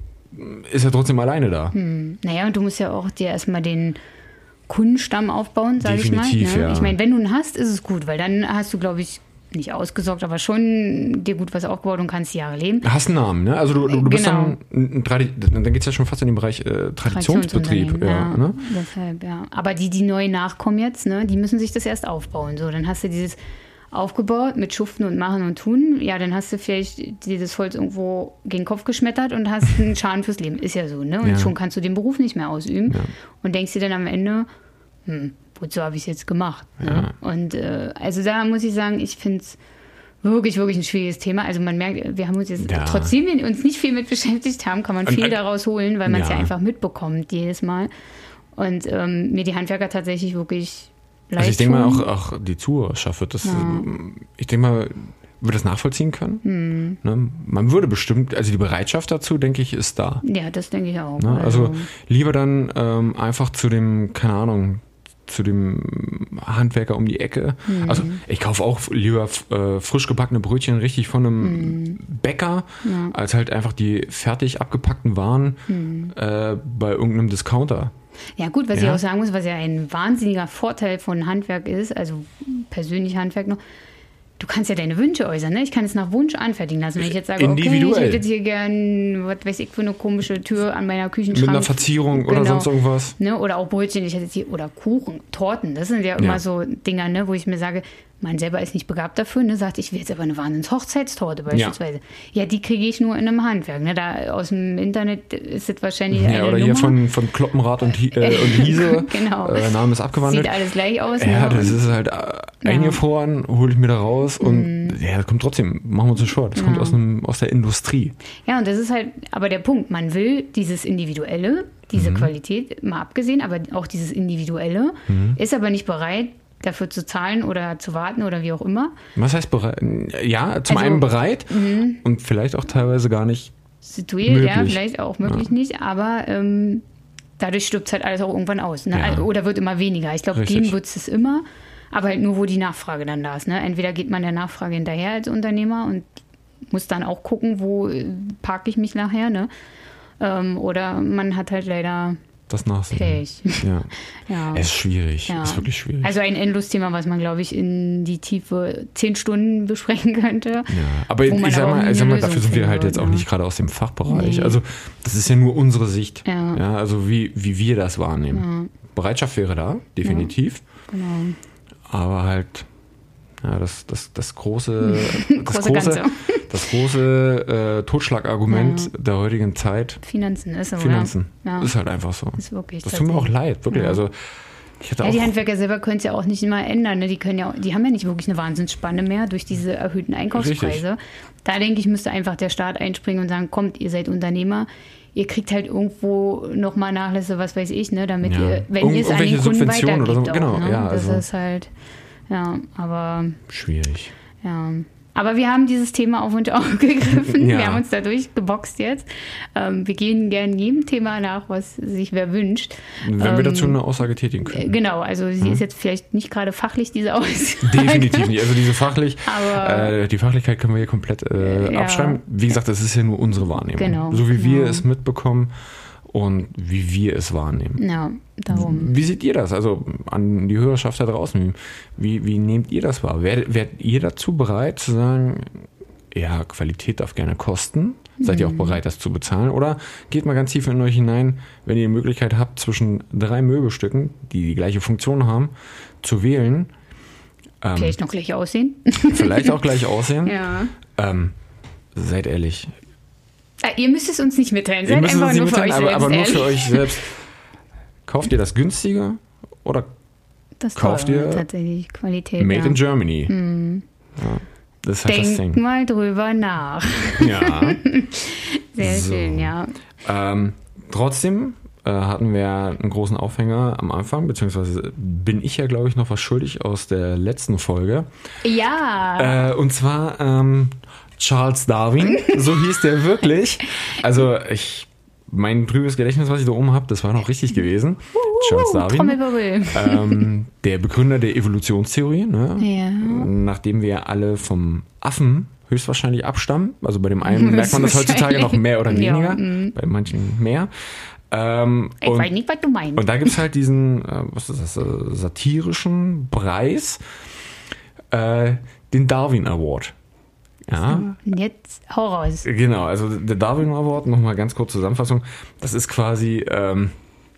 ist er trotzdem alleine da. Mhm. Naja, und du musst ja auch dir erstmal den Kundenstamm aufbauen, sage ich mal. Definitiv, ne? ja. Ich meine, wenn du ihn hast, ist es gut, weil dann hast du, glaube ich, nicht ausgesorgt, aber schon dir gut was aufgebaut und kannst Jahre leben. Hast einen Namen, ne? Also du, du, du bist genau. dann, ein Tradi- dann geht es ja schon fast in den Bereich äh, Traditionsbetrieb. Ja, ja, ne? Deshalb, ja. Aber die, die neu nachkommen jetzt, ne, die müssen sich das erst aufbauen. So, dann hast du dieses aufgebaut mit Schuften und Machen und Tun. Ja, dann hast du vielleicht dieses Holz irgendwo gegen den Kopf geschmettert und hast einen Schaden fürs Leben. Ist ja so, ne? Und ja. schon kannst du den Beruf nicht mehr ausüben. Ja. Und denkst dir dann am Ende, hm, wozu habe ich es jetzt gemacht? Ja. Ne? Und äh, also da muss ich sagen, ich finde es wirklich, wirklich ein schwieriges Thema. Also man merkt, wir haben uns jetzt, ja. trotzdem wir uns nicht viel mit beschäftigt haben, kann man viel und, daraus holen, weil man es ja. ja einfach mitbekommt jedes Mal. Und ähm, mir die Handwerker tatsächlich wirklich leid Also ich denke mal tun. auch, auch die Zuhörerschaft wird das, Ja. ich denke mal, würde das nachvollziehen können. Hm. Ne? Man würde bestimmt, also die Bereitschaft dazu, denke ich, ist da. Ja, das denke ich auch. Ne? Also lieber dann ähm, einfach zu dem, keine Ahnung, zu dem Handwerker um die Ecke. Mhm. Also ich kaufe auch lieber äh, frisch gebackene Brötchen richtig von einem mhm. Bäcker, ja. als halt einfach die fertig abgepackten Waren mhm. äh, bei irgendeinem Discounter. Ja gut, was ja. ich auch sagen muss, was ja ein wahnsinniger Vorteil von Handwerk ist, also persönlich Handwerk noch, du kannst ja deine Wünsche äußern, ne? Ich kann es nach Wunsch anfertigen lassen. Wenn ich jetzt sage, okay, ich hätte jetzt hier gern, was weiß ich, für eine komische Tür an meiner Küchenschrank. Mit einer Verzierung genau. oder sonst irgendwas. Ne? Oder auch Brötchen, ich hätte jetzt hier, oder Kuchen, Torten, das sind ja immer ja. so Dinger, ne? Wo ich mir sage, man selber ist nicht begabt dafür, ne? Sagt, ich will jetzt aber eine Wahnsinns-Hochzeitstorte beispielsweise. Ja, ja die kriege ich nur in einem Handwerk, ne? Da aus dem Internet ist es wahrscheinlich ja, eine oder Nummer. Hier von, von Kloppenrad und, äh, und Hiese. Genau. Äh, Name ist abgewandelt. Sieht alles gleich aus. Ja, ne? das ist halt äh, eingefroren, hole ich mir da raus und mhm. ja, das kommt trotzdem, machen wir uns nicht vor, das ja. kommt aus, einem, aus der Industrie. Ja, und das ist halt aber der Punkt, man will dieses Individuelle, diese mhm. Qualität, mal abgesehen, aber auch dieses Individuelle, mhm. ist aber nicht bereit, dafür zu zahlen oder zu warten oder wie auch immer. Was heißt bereit? Ja, zum also, einen bereit mh. und vielleicht auch teilweise gar nicht situiert, möglich. Ja, vielleicht auch möglich ja. nicht, aber ähm, dadurch stirbt halt alles auch irgendwann aus. Ne? Ja. Oder wird immer weniger. Ich glaube, geben wird es immer, aber halt nur, wo die Nachfrage dann da ist. Ne? Entweder geht man der Nachfrage hinterher als Unternehmer und muss dann auch gucken, wo parke ich mich nachher, ne? Ähm, oder man hat halt leider das Nachsehen. Pech. Ja. ja. Es ist schwierig. Ja. Es ist wirklich schwierig. Also ein Endlosthema, was man, glaube ich, in die Tiefe zehn Stunden besprechen könnte. Ja. Aber ich sag mal, ich sag mal dafür sind wir halt jetzt auch nicht gerade aus dem Fachbereich. Nee. Also das ist ja nur unsere Sicht. Ja. Ja, also wie, wie wir das wahrnehmen. Ja. Bereitschaft wäre da, definitiv. Ja. Genau. Aber halt, ja, das, das, das große, das große, große, das große äh, Totschlagargument ja. der heutigen Zeit. Finanzen ist so. Finanzen. Ja. Ist halt einfach so. Ist wirklich. Das tut mir auch leid, wirklich. Ja. Also, ich hatte ja, auch die Handwerker selber können es ja auch nicht immer ändern. Ne? Die, können ja, die haben ja nicht wirklich eine Wahnsinnsspanne mehr durch diese erhöhten Einkaufspreise. Richtig. Da denke ich, müsste einfach der Staat einspringen und sagen, kommt, ihr seid Unternehmer, ihr kriegt halt irgendwo nochmal Nachlässe, was weiß ich, ne? Damit ja. ihr, wenn ihr es an den Kunden weitergibt. Oder so. Auch, genau, ne? ja, das also ist halt, ja, aber... Schwierig. Ja, aber wir haben dieses Thema auf Wunsch aufgegriffen. Ja. Wir haben uns da durchgeboxt jetzt. Ähm, wir gehen gerne jedem Thema nach, was sich wer wünscht. Wenn ähm, wir dazu eine Aussage tätigen können. Genau, also sie mhm. ist jetzt vielleicht nicht gerade fachlich, diese Aussage. Definitiv nicht. Also diese fachlich, aber, äh, die Fachlichkeit können wir hier komplett äh, ja. abschreiben. Wie gesagt, das ist ja nur unsere Wahrnehmung. Genau, so wie genau. wir es mitbekommen und wie wir es wahrnehmen. Ja, darum. Wie seht ihr das? Also an die Hörerschaft da draußen. Wie, wie nehmt ihr das wahr? Werdet, werdet ihr dazu bereit zu sagen, ja, Qualität darf gerne kosten? Seid ihr auch bereit, das zu bezahlen? Oder geht mal ganz tief in euch hinein, wenn ihr die Möglichkeit habt, zwischen drei Möbelstücken, die die gleiche Funktion haben, zu wählen. Ähm, vielleicht noch gleich aussehen. Vielleicht auch gleich aussehen. Ja. Ähm, seid ehrlich. Ah, ihr müsst es uns nicht mitteilen. Ihr Seid einfach nur für euch aber, selbst. aber nur für ehrlich. euch selbst. Kauft ihr das günstiger oder das kauft teure, ihr tatsächlich Qualität? Made ja. in Germany? Hm. Ja, das ist halt Denk das Ding. mal drüber nach. Ja. Sehr so. schön, ja. Ähm, trotzdem äh, hatten wir einen großen Aufhänger am Anfang, beziehungsweise bin ich ja, glaube ich, noch was schuldig aus der letzten Folge. Ja. Äh, und zwar ähm, Charles Darwin, so hieß der wirklich. Also ich, mein trübes Gedächtnis, was ich da oben habe, das war noch richtig gewesen. Charles Darwin, ähm, der Begründer der Evolutionstheorie, ne? Ja. Nachdem wir alle vom Affen höchstwahrscheinlich abstammen. Also bei dem einen merkt man das heutzutage noch mehr oder weniger, ja, bei manchen mehr. Ähm, ich und, weiß nicht, was du meinst. Und da gibt es halt diesen, äh, was ist das, äh, satirischen Preis, äh, den Darwin Award. Ja. Und jetzt hau raus. Genau, also der Darwin Award, nochmal ganz kurz Zusammenfassung, das ist quasi, ähm,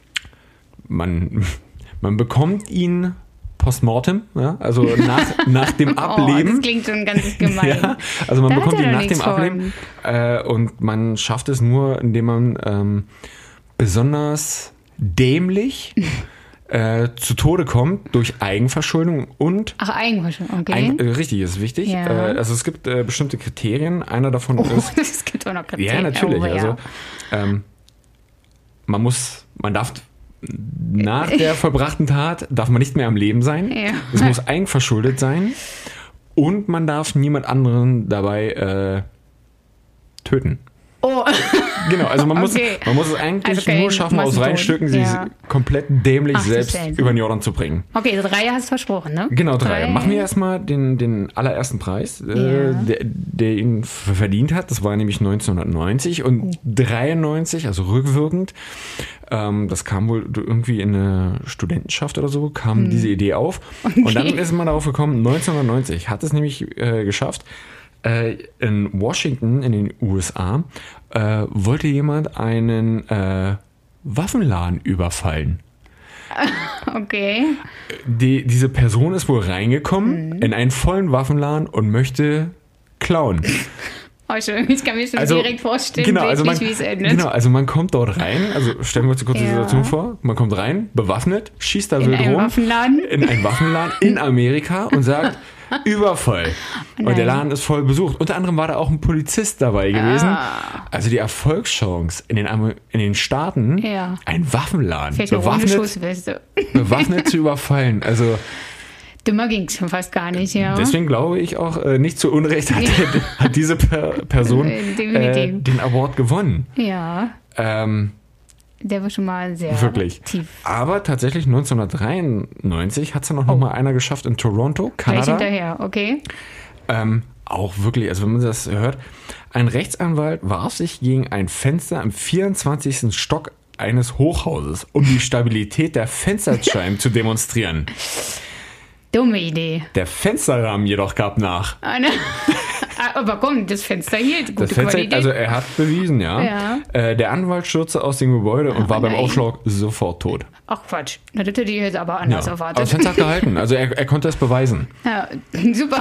man, man bekommt ihn postmortem, ja, also nach, nach dem Ableben. Oh, das klingt schon ganz gemein. Ja, also man da bekommt ihn nach dem von. Ableben äh, und man schafft es nur, indem man ähm, besonders dämlich äh, zu Tode kommt durch Eigenverschuldung und Ach, Eigenverschuldung, okay. Eigen, äh, richtig, ist wichtig. Ja. Äh, also es gibt äh, bestimmte Kriterien. Einer davon oh, ist. Es gibt auch noch Kriterien. Ja, natürlich. Oh, ja. Also ähm, man muss, man darf nach der vollbrachten Tat darf man nicht mehr am Leben sein. Ja. Es muss eigenverschuldet sein und man darf niemand anderen dabei äh, töten. Oh. Genau, also man muss, Okay. man muss es eigentlich Also kein nur schaffen, aus Massentod. freien Stücken sie Ja. komplett dämlich Ach, selbst das ist über den Jordan zu bringen. Okay, drei hast du versprochen, ne? Genau, drei. Drei. Machen wir erstmal den, den allerersten Preis, Ja. äh, der, der ihn f- verdient hat. Das war nämlich neunzehnhundertneunzig und Oh. dreiundneunzig, also rückwirkend. Ähm, das kam wohl irgendwie in eine Studentenschaft oder so, kam Hm. diese Idee auf. Und dann ist man darauf gekommen, neunzehnhundertneunzig hat es nämlich äh, geschafft, äh, in Washington in den U S A äh, wollte jemand einen äh, Waffenladen überfallen. Okay. Die, diese Person ist wohl reingekommen Mhm. in einen vollen Waffenladen und möchte klauen. Oh, schön. Ich kann mir schon Also, direkt vorstellen, genau, also man, wie es endet. genau, also man kommt dort rein, also stellen wir uns kurz die Ja. Situation vor, man kommt rein, bewaffnet, schießt da In wild einem rum, Waffenladen? in einen Waffenladen in Amerika und sagt, Überfall. Und der Laden ist voll besucht. Unter anderem war da auch ein Polizist dabei gewesen. Ah. Also die Erfolgschance in den, Amer- in den Staaten, Ja. ein Waffenladen Vielleicht auch ohne bewaffnet, Schussweste. bewaffnet zu überfallen. Also Dümmer ging es schon fast gar nicht, ja. deswegen glaube ich auch, äh, nicht zu Unrecht hat, Ja. der, hat diese per Person äh, Definitiv. den Award gewonnen. Ja, Ähm, der war schon mal sehr Wirklich. tief. aber tatsächlich neunzehnhundertdreiundneunzig hat es dann auch noch mal einer geschafft in Toronto, Gleich Kanada. hinterher, okay. Ähm, auch wirklich, also wenn man das hört, ein Rechtsanwalt warf sich gegen ein Fenster im vierundzwanzigsten Stock eines Hochhauses, um die Stabilität der Fensterscheiben zu demonstrieren. Dumme Idee. Der Fensterrahmen jedoch gab nach. Eine, aber komm, das Fenster hielt. Gute Das Fenster, Qualität. also er hat bewiesen, ja. Ja. Äh, der Anwalt stürzte aus dem Gebäude und Oh war beim nein. Aufschlag sofort tot. Ach Quatsch. Na, das hätte ich jetzt aber anders Ja. Aber erwartet. das Fenster hat gehalten, also er, er konnte es beweisen. Ja, super.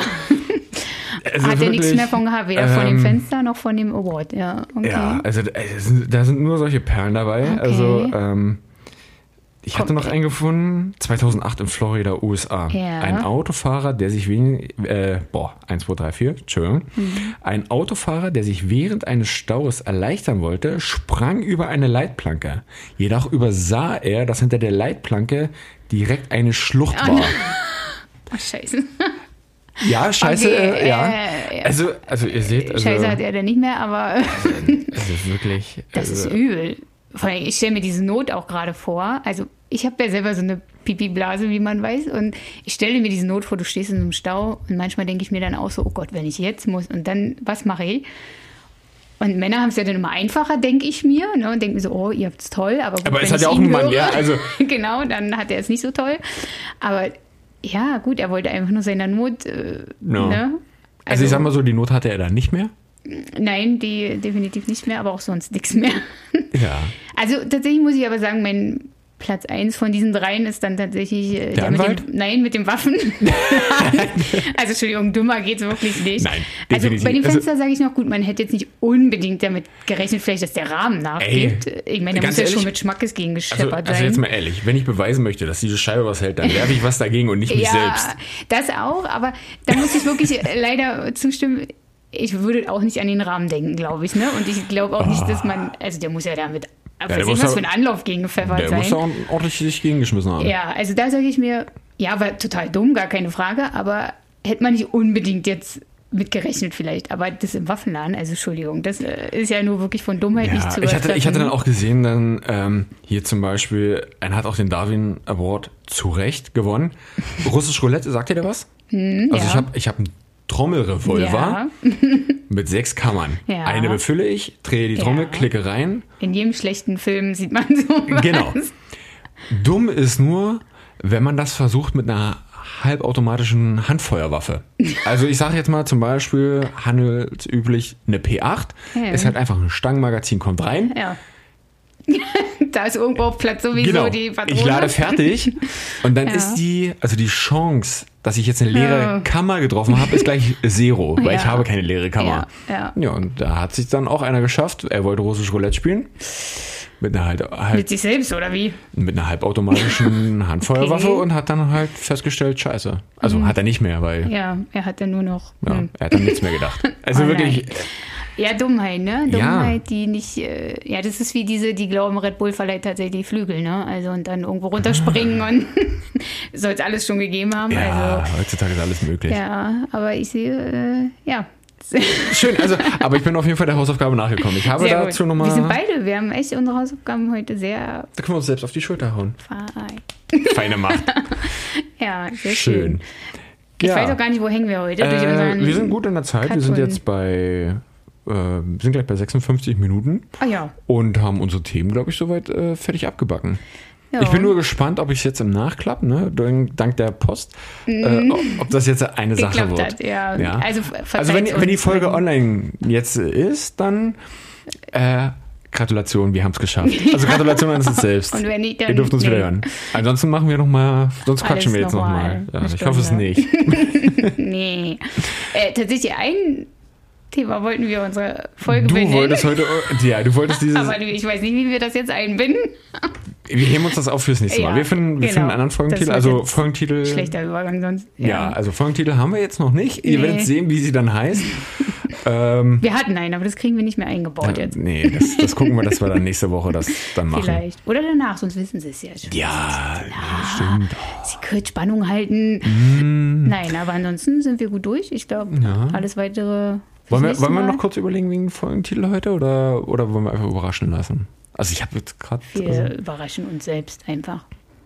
Also Hat er nichts wirklich, mehr von gehabt, weder von dem ähm, Fenster noch von dem Award. Ja, okay. Ja, also äh, es sind- da sind nur solche Perlen dabei. Okay. Also ähm, ich hatte Komm, noch einen gefunden, zweitausendacht in Florida, U S A. Ja. Ein Autofahrer, der sich wenig, äh, boah, eins, zwei, drei, vier, Entschuldigung. Mhm. Ein Autofahrer, der sich während eines Staus erleichtern wollte, sprang über eine Leitplanke. Jedoch übersah er, dass hinter der Leitplanke direkt eine Schlucht Ah, war. Ach, scheiße. Ja, scheiße, Okay, äh, ja. äh, ja. Also, also ihr seht, also, Scheiße hat er dann nicht mehr, aber also wirklich. das also, ist übel. Vor allem, ich stelle mir diese Not auch gerade vor. Also ich habe ja selber so eine Pipi-Blase, wie man weiß. Und ich stelle mir diese Not vor, du stehst in so einem Stau und manchmal denke ich mir dann auch so, oh Gott, wenn ich jetzt muss und dann, was mache ich? Und Männer haben es ja dann immer einfacher, denke ich mir. Ne? Und denken mir so, oh, ihr habt es toll. Aber, gut, Aber wenn es hat ich ja auch ihn ein Mann, höre, ja, also- genau, dann hat er es nicht so toll. Aber ja, gut, er wollte einfach nur seiner Not, äh, Ja. ne? Also ich sag mal so, die Not hatte er dann nicht mehr. Nein, die definitiv nicht mehr, aber auch sonst nichts mehr. Ja. Also tatsächlich muss ich aber sagen, mein Platz eins von diesen dreien ist dann tatsächlich äh, Der mit Anwalt? dem, nein, mit dem Waffen. Also Entschuldigung, dümmer geht's wirklich nicht. Nein, also definitiv. bei dem Also- Fenster sage ich noch, gut, man hätte jetzt nicht unbedingt damit gerechnet, vielleicht, dass der Rahmen nachgibt. Ich meine, da ganz muss ja ehrlich, schon mit Schmackes gegen Also, gescheppert also sein. jetzt mal ehrlich, wenn ich beweisen möchte, dass diese Scheibe was hält, dann werfe ich was dagegen und nicht mich ja, selbst. das auch, aber da muss ich wirklich leider zustimmen. Ich würde auch nicht an den Rahmen denken, glaube ich. Ne? Und ich glaube auch nicht, dass man, also der muss ja damit Aber Ja, der ja, muss was da- für ein Anlauf gegen gepfeffert Der sein. muss da auch ordentlich sich gegengeschmissen haben. Ja, also da sage ich mir, ja, war total dumm, gar keine Frage, aber hätte man nicht unbedingt jetzt mitgerechnet vielleicht. Aber das im Waffenladen, also Entschuldigung, das äh, ist ja nur wirklich von Dummheit nicht zu ich hatte, ich hatte dann übertreffen. auch gesehen, dann ähm, hier zum Beispiel, einer hat auch den Darwin Award zu Recht gewonnen. Russisch Roulette, sagt ihr da was? Hm, also ja. ich habe ich hab einen Trommelrevolver Ja. mit sechs Kammern. Ja. Eine befülle ich, drehe die Trommel, Ja. klicke rein. In jedem schlechten Film sieht man so was. Genau. Dumm ist nur, wenn man das versucht mit einer halbautomatischen Handfeuerwaffe. Also ich sage jetzt mal zum Beispiel handelsüblich eine P acht, Ja. ist halt einfach ein Stangenmagazin, kommt rein. Ja. Da ist irgendwo auf Platz sowieso Genau, die Patrone. ich lade fertig und dann Ja. ist die, also die Chance, dass ich jetzt eine leere Ja. Kammer getroffen habe, ist gleich Zero, weil Ja. ich habe keine leere Kammer. Ja, ja. Ja, und da hat sich dann auch einer geschafft, er wollte russisch Roulette spielen. Mit einer, halt, halt, Mit sich selbst, oder wie? mit einer halbautomatischen Handfeuerwaffe Okay. und hat dann halt festgestellt, scheiße. Also hat er nicht mehr, weil Ja, er hat dann nur noch... ja, hm. er hat dann nichts mehr gedacht. Also Oh wirklich, nein. Ja, Dummheit, ne? Ja. Dummheit, die nicht... Äh, ja, das ist wie diese, die glauben, Red Bull verleiht tatsächlich Flügel, ne? Also und dann irgendwo runterspringen und soll es alles schon gegeben haben. ja, Also, heutzutage ist alles möglich. ja, aber ich sehe, äh, ja... Schön, also, aber ich bin auf jeden Fall der Hausaufgabe nachgekommen. Ich habe Sehr dazu gut. nochmal, Wir sind beide, wir haben echt unsere Hausaufgaben heute sehr da können wir uns selbst auf die Schulter hauen. fein. Feine Macht. Ja, sehr schön. Schön. Ich Ja. weiß auch gar nicht, wo hängen wir heute. durch Äh, unseren wir sind gut in der Zeit. Wir sind Cut und- jetzt bei, äh, wir sind gleich bei sechsundfünfzig Minuten Ah ja. und haben unsere Themen, glaube ich, soweit äh, fertig abgebacken. Ja. Ich bin nur gespannt, ob ich es jetzt im Nachklapp, ne, dank dank der Post, äh, ob das jetzt eine Sache Mhm. Geklappt wird. hat, ja. Ja. Also, Also wenn, verzeiht's wenn die uns, Folge wenn- online jetzt ist, dann äh, Gratulation, wir haben es geschafft. Also Gratulation an uns selbst. Und wenn nicht, dann... Ihr dürft uns nee. wieder hören. Ansonsten machen wir noch mal, sonst Alles quatschen wir jetzt noch noch mal. mal. Ja, Eine ich hoffe es Stunde. nicht. Nee. Äh, tatsächlich ein Thema wollten wir unsere Folge Du benennen. wolltest heute, ja, du wolltest dieses, Aber ich weiß nicht, wie wir das jetzt einbinden. wir heben uns das auf fürs nächste Mal. Ja, wir finden, wir genau. finden einen anderen Folgentitel. Das Also wird jetzt Folgentitel, Schlechter Übergang sonst. ja, also Folgentitel haben wir jetzt noch nicht. Ihr Nee. werdet sehen, wie sie dann heißt. ähm, Wir hatten einen, aber das kriegen wir nicht mehr eingebaut ja, jetzt. nee, das, das gucken wir, dass wir dann nächste Woche das dann machen. Vielleicht. Oder danach, sonst wissen sie es ja schon. Ja, stimmt. Sie können Spannung halten. Nein, aber ansonsten sind wir gut durch. Ich glaube, Mm. Ja. alles weitere. fürs Wollen wir, nächste wollen wir Mal. noch kurz überlegen wegen Folgentitel heute oder, oder wollen wir einfach überraschen lassen? Also ich habe jetzt gerade... Wir Also, überraschen uns selbst einfach.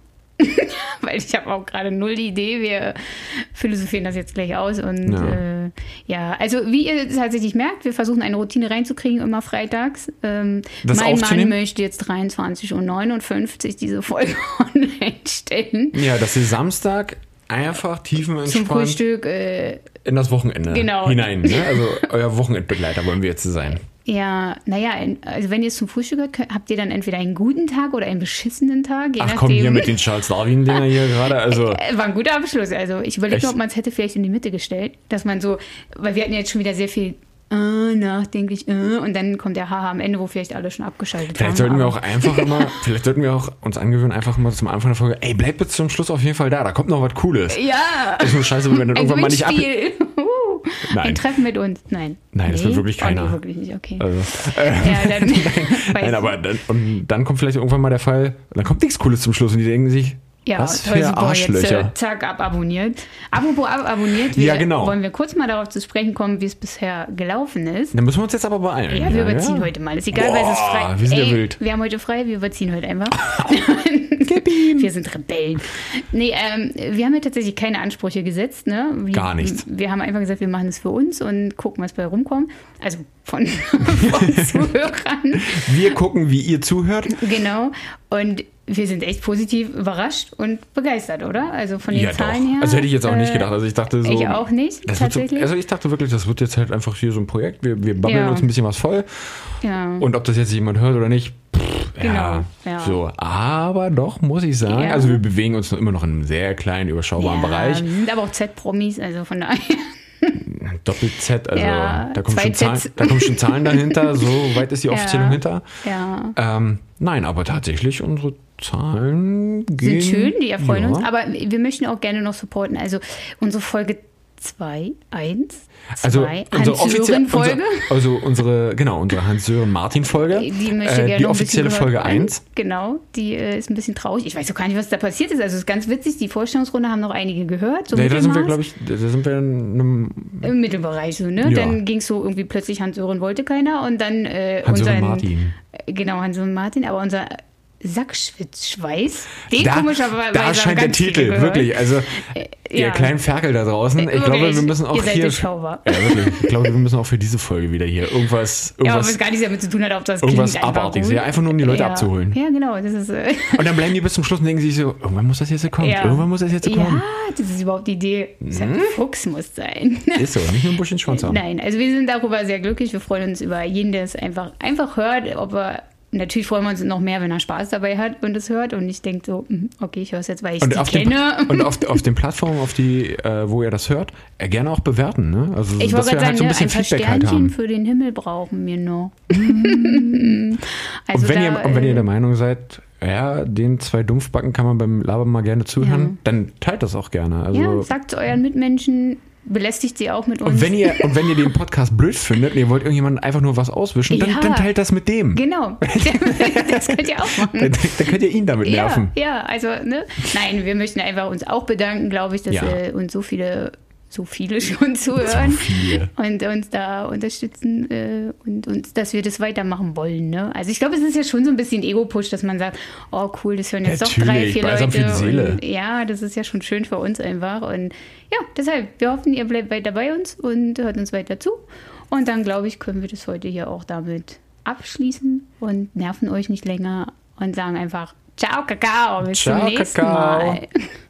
Weil ich habe auch gerade null die Idee. Wir philosophieren das jetzt gleich aus. Und Ja. ja, äh, ja also wie ihr tatsächlich merkt, wir versuchen eine Routine reinzukriegen, immer freitags. Ähm, Das mein Mann aufzunehmen? möchte jetzt dreiundzwanzig Uhr neunundfünfzig diese Folge online stellen. ja, dass ihr Samstag einfach Zum tiefenentspannt Frühstück. Äh, in das Wochenende Genau. hinein. Ne? Also euer Wochenendbegleiter wollen wir jetzt sein. ja, naja, also wenn ihr es zum Frühstück hört, könnt- habt ihr dann entweder einen guten Tag oder einen beschissenen Tag. Je Ach nachdem. komm, hier mit den Charles Darwin-Dinger hier gerade. Also Äh, War ein guter Abschluss. Also ich überlege Echt? nur, ob man es hätte vielleicht in die Mitte gestellt, dass man so, weil wir hatten jetzt schon wieder sehr viel äh, nachdenklich äh, und dann kommt der Haha am Ende, wo vielleicht alle schon abgeschaltet vielleicht haben. sollten wir aber- auch einfach immer, vielleicht sollten wir auch uns angewöhnen, einfach mal zum Anfang der Folge, ey, bleibt bis zum Schluss auf jeden Fall da, da kommt noch was Cooles. Ja, Ist nur scheiße, wenn wir dann ein irgendwann mal nicht ab... Glücksspiel. Uh, Nein. Ein Treffen mit uns. Nein. Nein, das wird wirklich Oh, keiner. nee, wirklich nicht, okay. Also, äh, Ja, dann, nein, aber dann, und dann kommt vielleicht irgendwann mal der Fall, dann kommt nichts Cooles zum Schluss und die denken sich, Ja, was toll, für super, Arschlöcher. jetzt äh, zack, ababonniert. Apropos ababonniert, wir Ja, genau. wollen wir kurz mal darauf zu sprechen kommen, wie es bisher gelaufen ist. Dann müssen wir uns jetzt aber beeilen. Ja, wir überziehen heute mal. Ist egal, weil es ist Boah, frei. wir sind ja Ey, wild. Wir haben heute frei, wir überziehen heute einfach. Wir sind Rebellen. Nee, ähm, wir haben ja tatsächlich keine Ansprüche gesetzt. Ne? Wie, Gar nichts. Wir haben einfach gesagt, wir machen es für uns und gucken, was bei rumkommt. Also von, von Zuhörern. Wir gucken, wie ihr zuhört. Genau. Und wir sind echt positiv überrascht und begeistert, oder? Also von den Ja, doch. Zahlen her. Also hätte ich jetzt auch nicht äh, gedacht. Also ich dachte so. Ich auch nicht, das wird so, tatsächlich. also ich dachte wirklich, das wird jetzt halt einfach hier so ein Projekt. Wir, wir babbeln Ja. uns ein bisschen was voll. Ja. Und ob das jetzt jemand hört oder nicht, pff, ja, Genau, ja. so. Aber doch, muss ich sagen, Ja. also wir bewegen uns noch immer noch in einem sehr kleinen, überschaubaren ja, Bereich. Wir sind aber auch Z-Promis, also von daher. Doppel-Z, also Ja, da, kommen zwei schon Zahlen, Zs. da kommen schon Zahlen dahinter, so weit ist die Aufzählung Ja. hinter. Ja. Ähm, nein, aber tatsächlich, unsere Zahlen gehen... Sind schön, die erfreuen ja. uns, aber wir möchten auch gerne noch supporten. Also unsere Folge zwei, eins, Also zwei, unsere offizielle Hans-Sören-Folge. Unser, also unsere, genau, unsere Hans-Sören-Martin-Folge. Die möchte äh, gerne die noch ein offizielle bisschen Folge gehört werden. eins. Genau, die äh, ist ein bisschen traurig. Ich weiß auch gar nicht, was da passiert ist. Also es ist ganz witzig, die Vorstellungsrunde haben noch einige gehört. So Nee, da sind wir, Mittelmaß. glaube ich, da sind wir in einem Im Mittelbereich so, ne? Ja. Dann ging es so irgendwie plötzlich, Hans-Sören wollte keiner und dann äh, Hans-Sören unseren- Martin. äh, Genau, Hans-Sören Martin, aber unser Sackschwitzschweiß, den Da, komischerweise da haben scheint der ganz viele Titel, gehört. wirklich. Also, ihr ja. kleinen Ferkel da draußen, ich Wirklich, glaube, wir müssen auch ihr seid hier. durchschaubar. Ja, wirklich. Ich glaube, wir müssen auch für diese Folge wieder hier irgendwas, Ja, aber irgendwas, was gar nichts damit zu tun hat, ob das irgendwas klingt einfach Abartiges. gut. Ja, einfach nur, um die Leute ja. abzuholen. Ja, genau. Das ist, äh, Und dann bleiben die bis zum Schluss und denken sich so, irgendwann muss das jetzt kommen. ja. Irgendwann muss das jetzt kommen. Ja, das ist überhaupt die Idee. Das Mhm. ein Fuchs muss sein. Ist so, nicht nur ein Busch in den Schwanz haben. Nein, also wir sind darüber sehr glücklich. Wir freuen uns über jeden, der es einfach, einfach hört. Ob er, natürlich freuen wir uns noch mehr, wenn er Spaß dabei hat und es hört und nicht denkt so, hm, okay, ich höre es jetzt, weil ich Und die auf, den, kenne. und auf, auf den Plattformen, auf die, äh, wo ihr das hört, äh, gerne auch bewerten. Ne? Also, Ich dass wollte wir gerade halt sagen, so ein ne, bisschen ein paar Feedback halt Sternchen haben. für den Himmel brauchen wir noch. also Und wenn, da, ihr, und wenn ihr äh, der Meinung seid, ja, den zwei Dumpfbacken kann man beim Labern mal gerne zuhören, Ja. dann teilt das auch gerne. Also, ja, sagt es euren Mitmenschen, belästigt sie auch mit uns. und, wenn ihr, und wenn ihr den Podcast blöd findet und ihr wollt irgendjemandem einfach nur was auswischen, dann, Ja. dann teilt das mit dem. Genau, das könnt ihr auch machen. Dann, dann könnt ihr ihn damit nerven. Ja, ja, also, ne? Nein, wir möchten einfach uns auch bedanken, glaube ich, dass Ja. äh, uns so viele, so viele schon zuhören So viele. und uns da unterstützen äh, und uns, dass wir das weitermachen wollen. Ne? Also ich glaube, es ist ja schon so ein bisschen Ego-Push, dass man sagt, oh cool, das hören jetzt doch drei, Natürlich, vier balsam Leute. für die Seele. Und, ja, das ist ja schon schön für uns einfach. Und ja, deshalb, wir hoffen, ihr bleibt weiter bei uns und hört uns weiter zu. Und dann, glaube ich, können wir das heute hier auch damit abschließen und nerven euch nicht länger und sagen einfach Ciao, Kakao, bis Ciao, zum nächsten Kakao. Mal.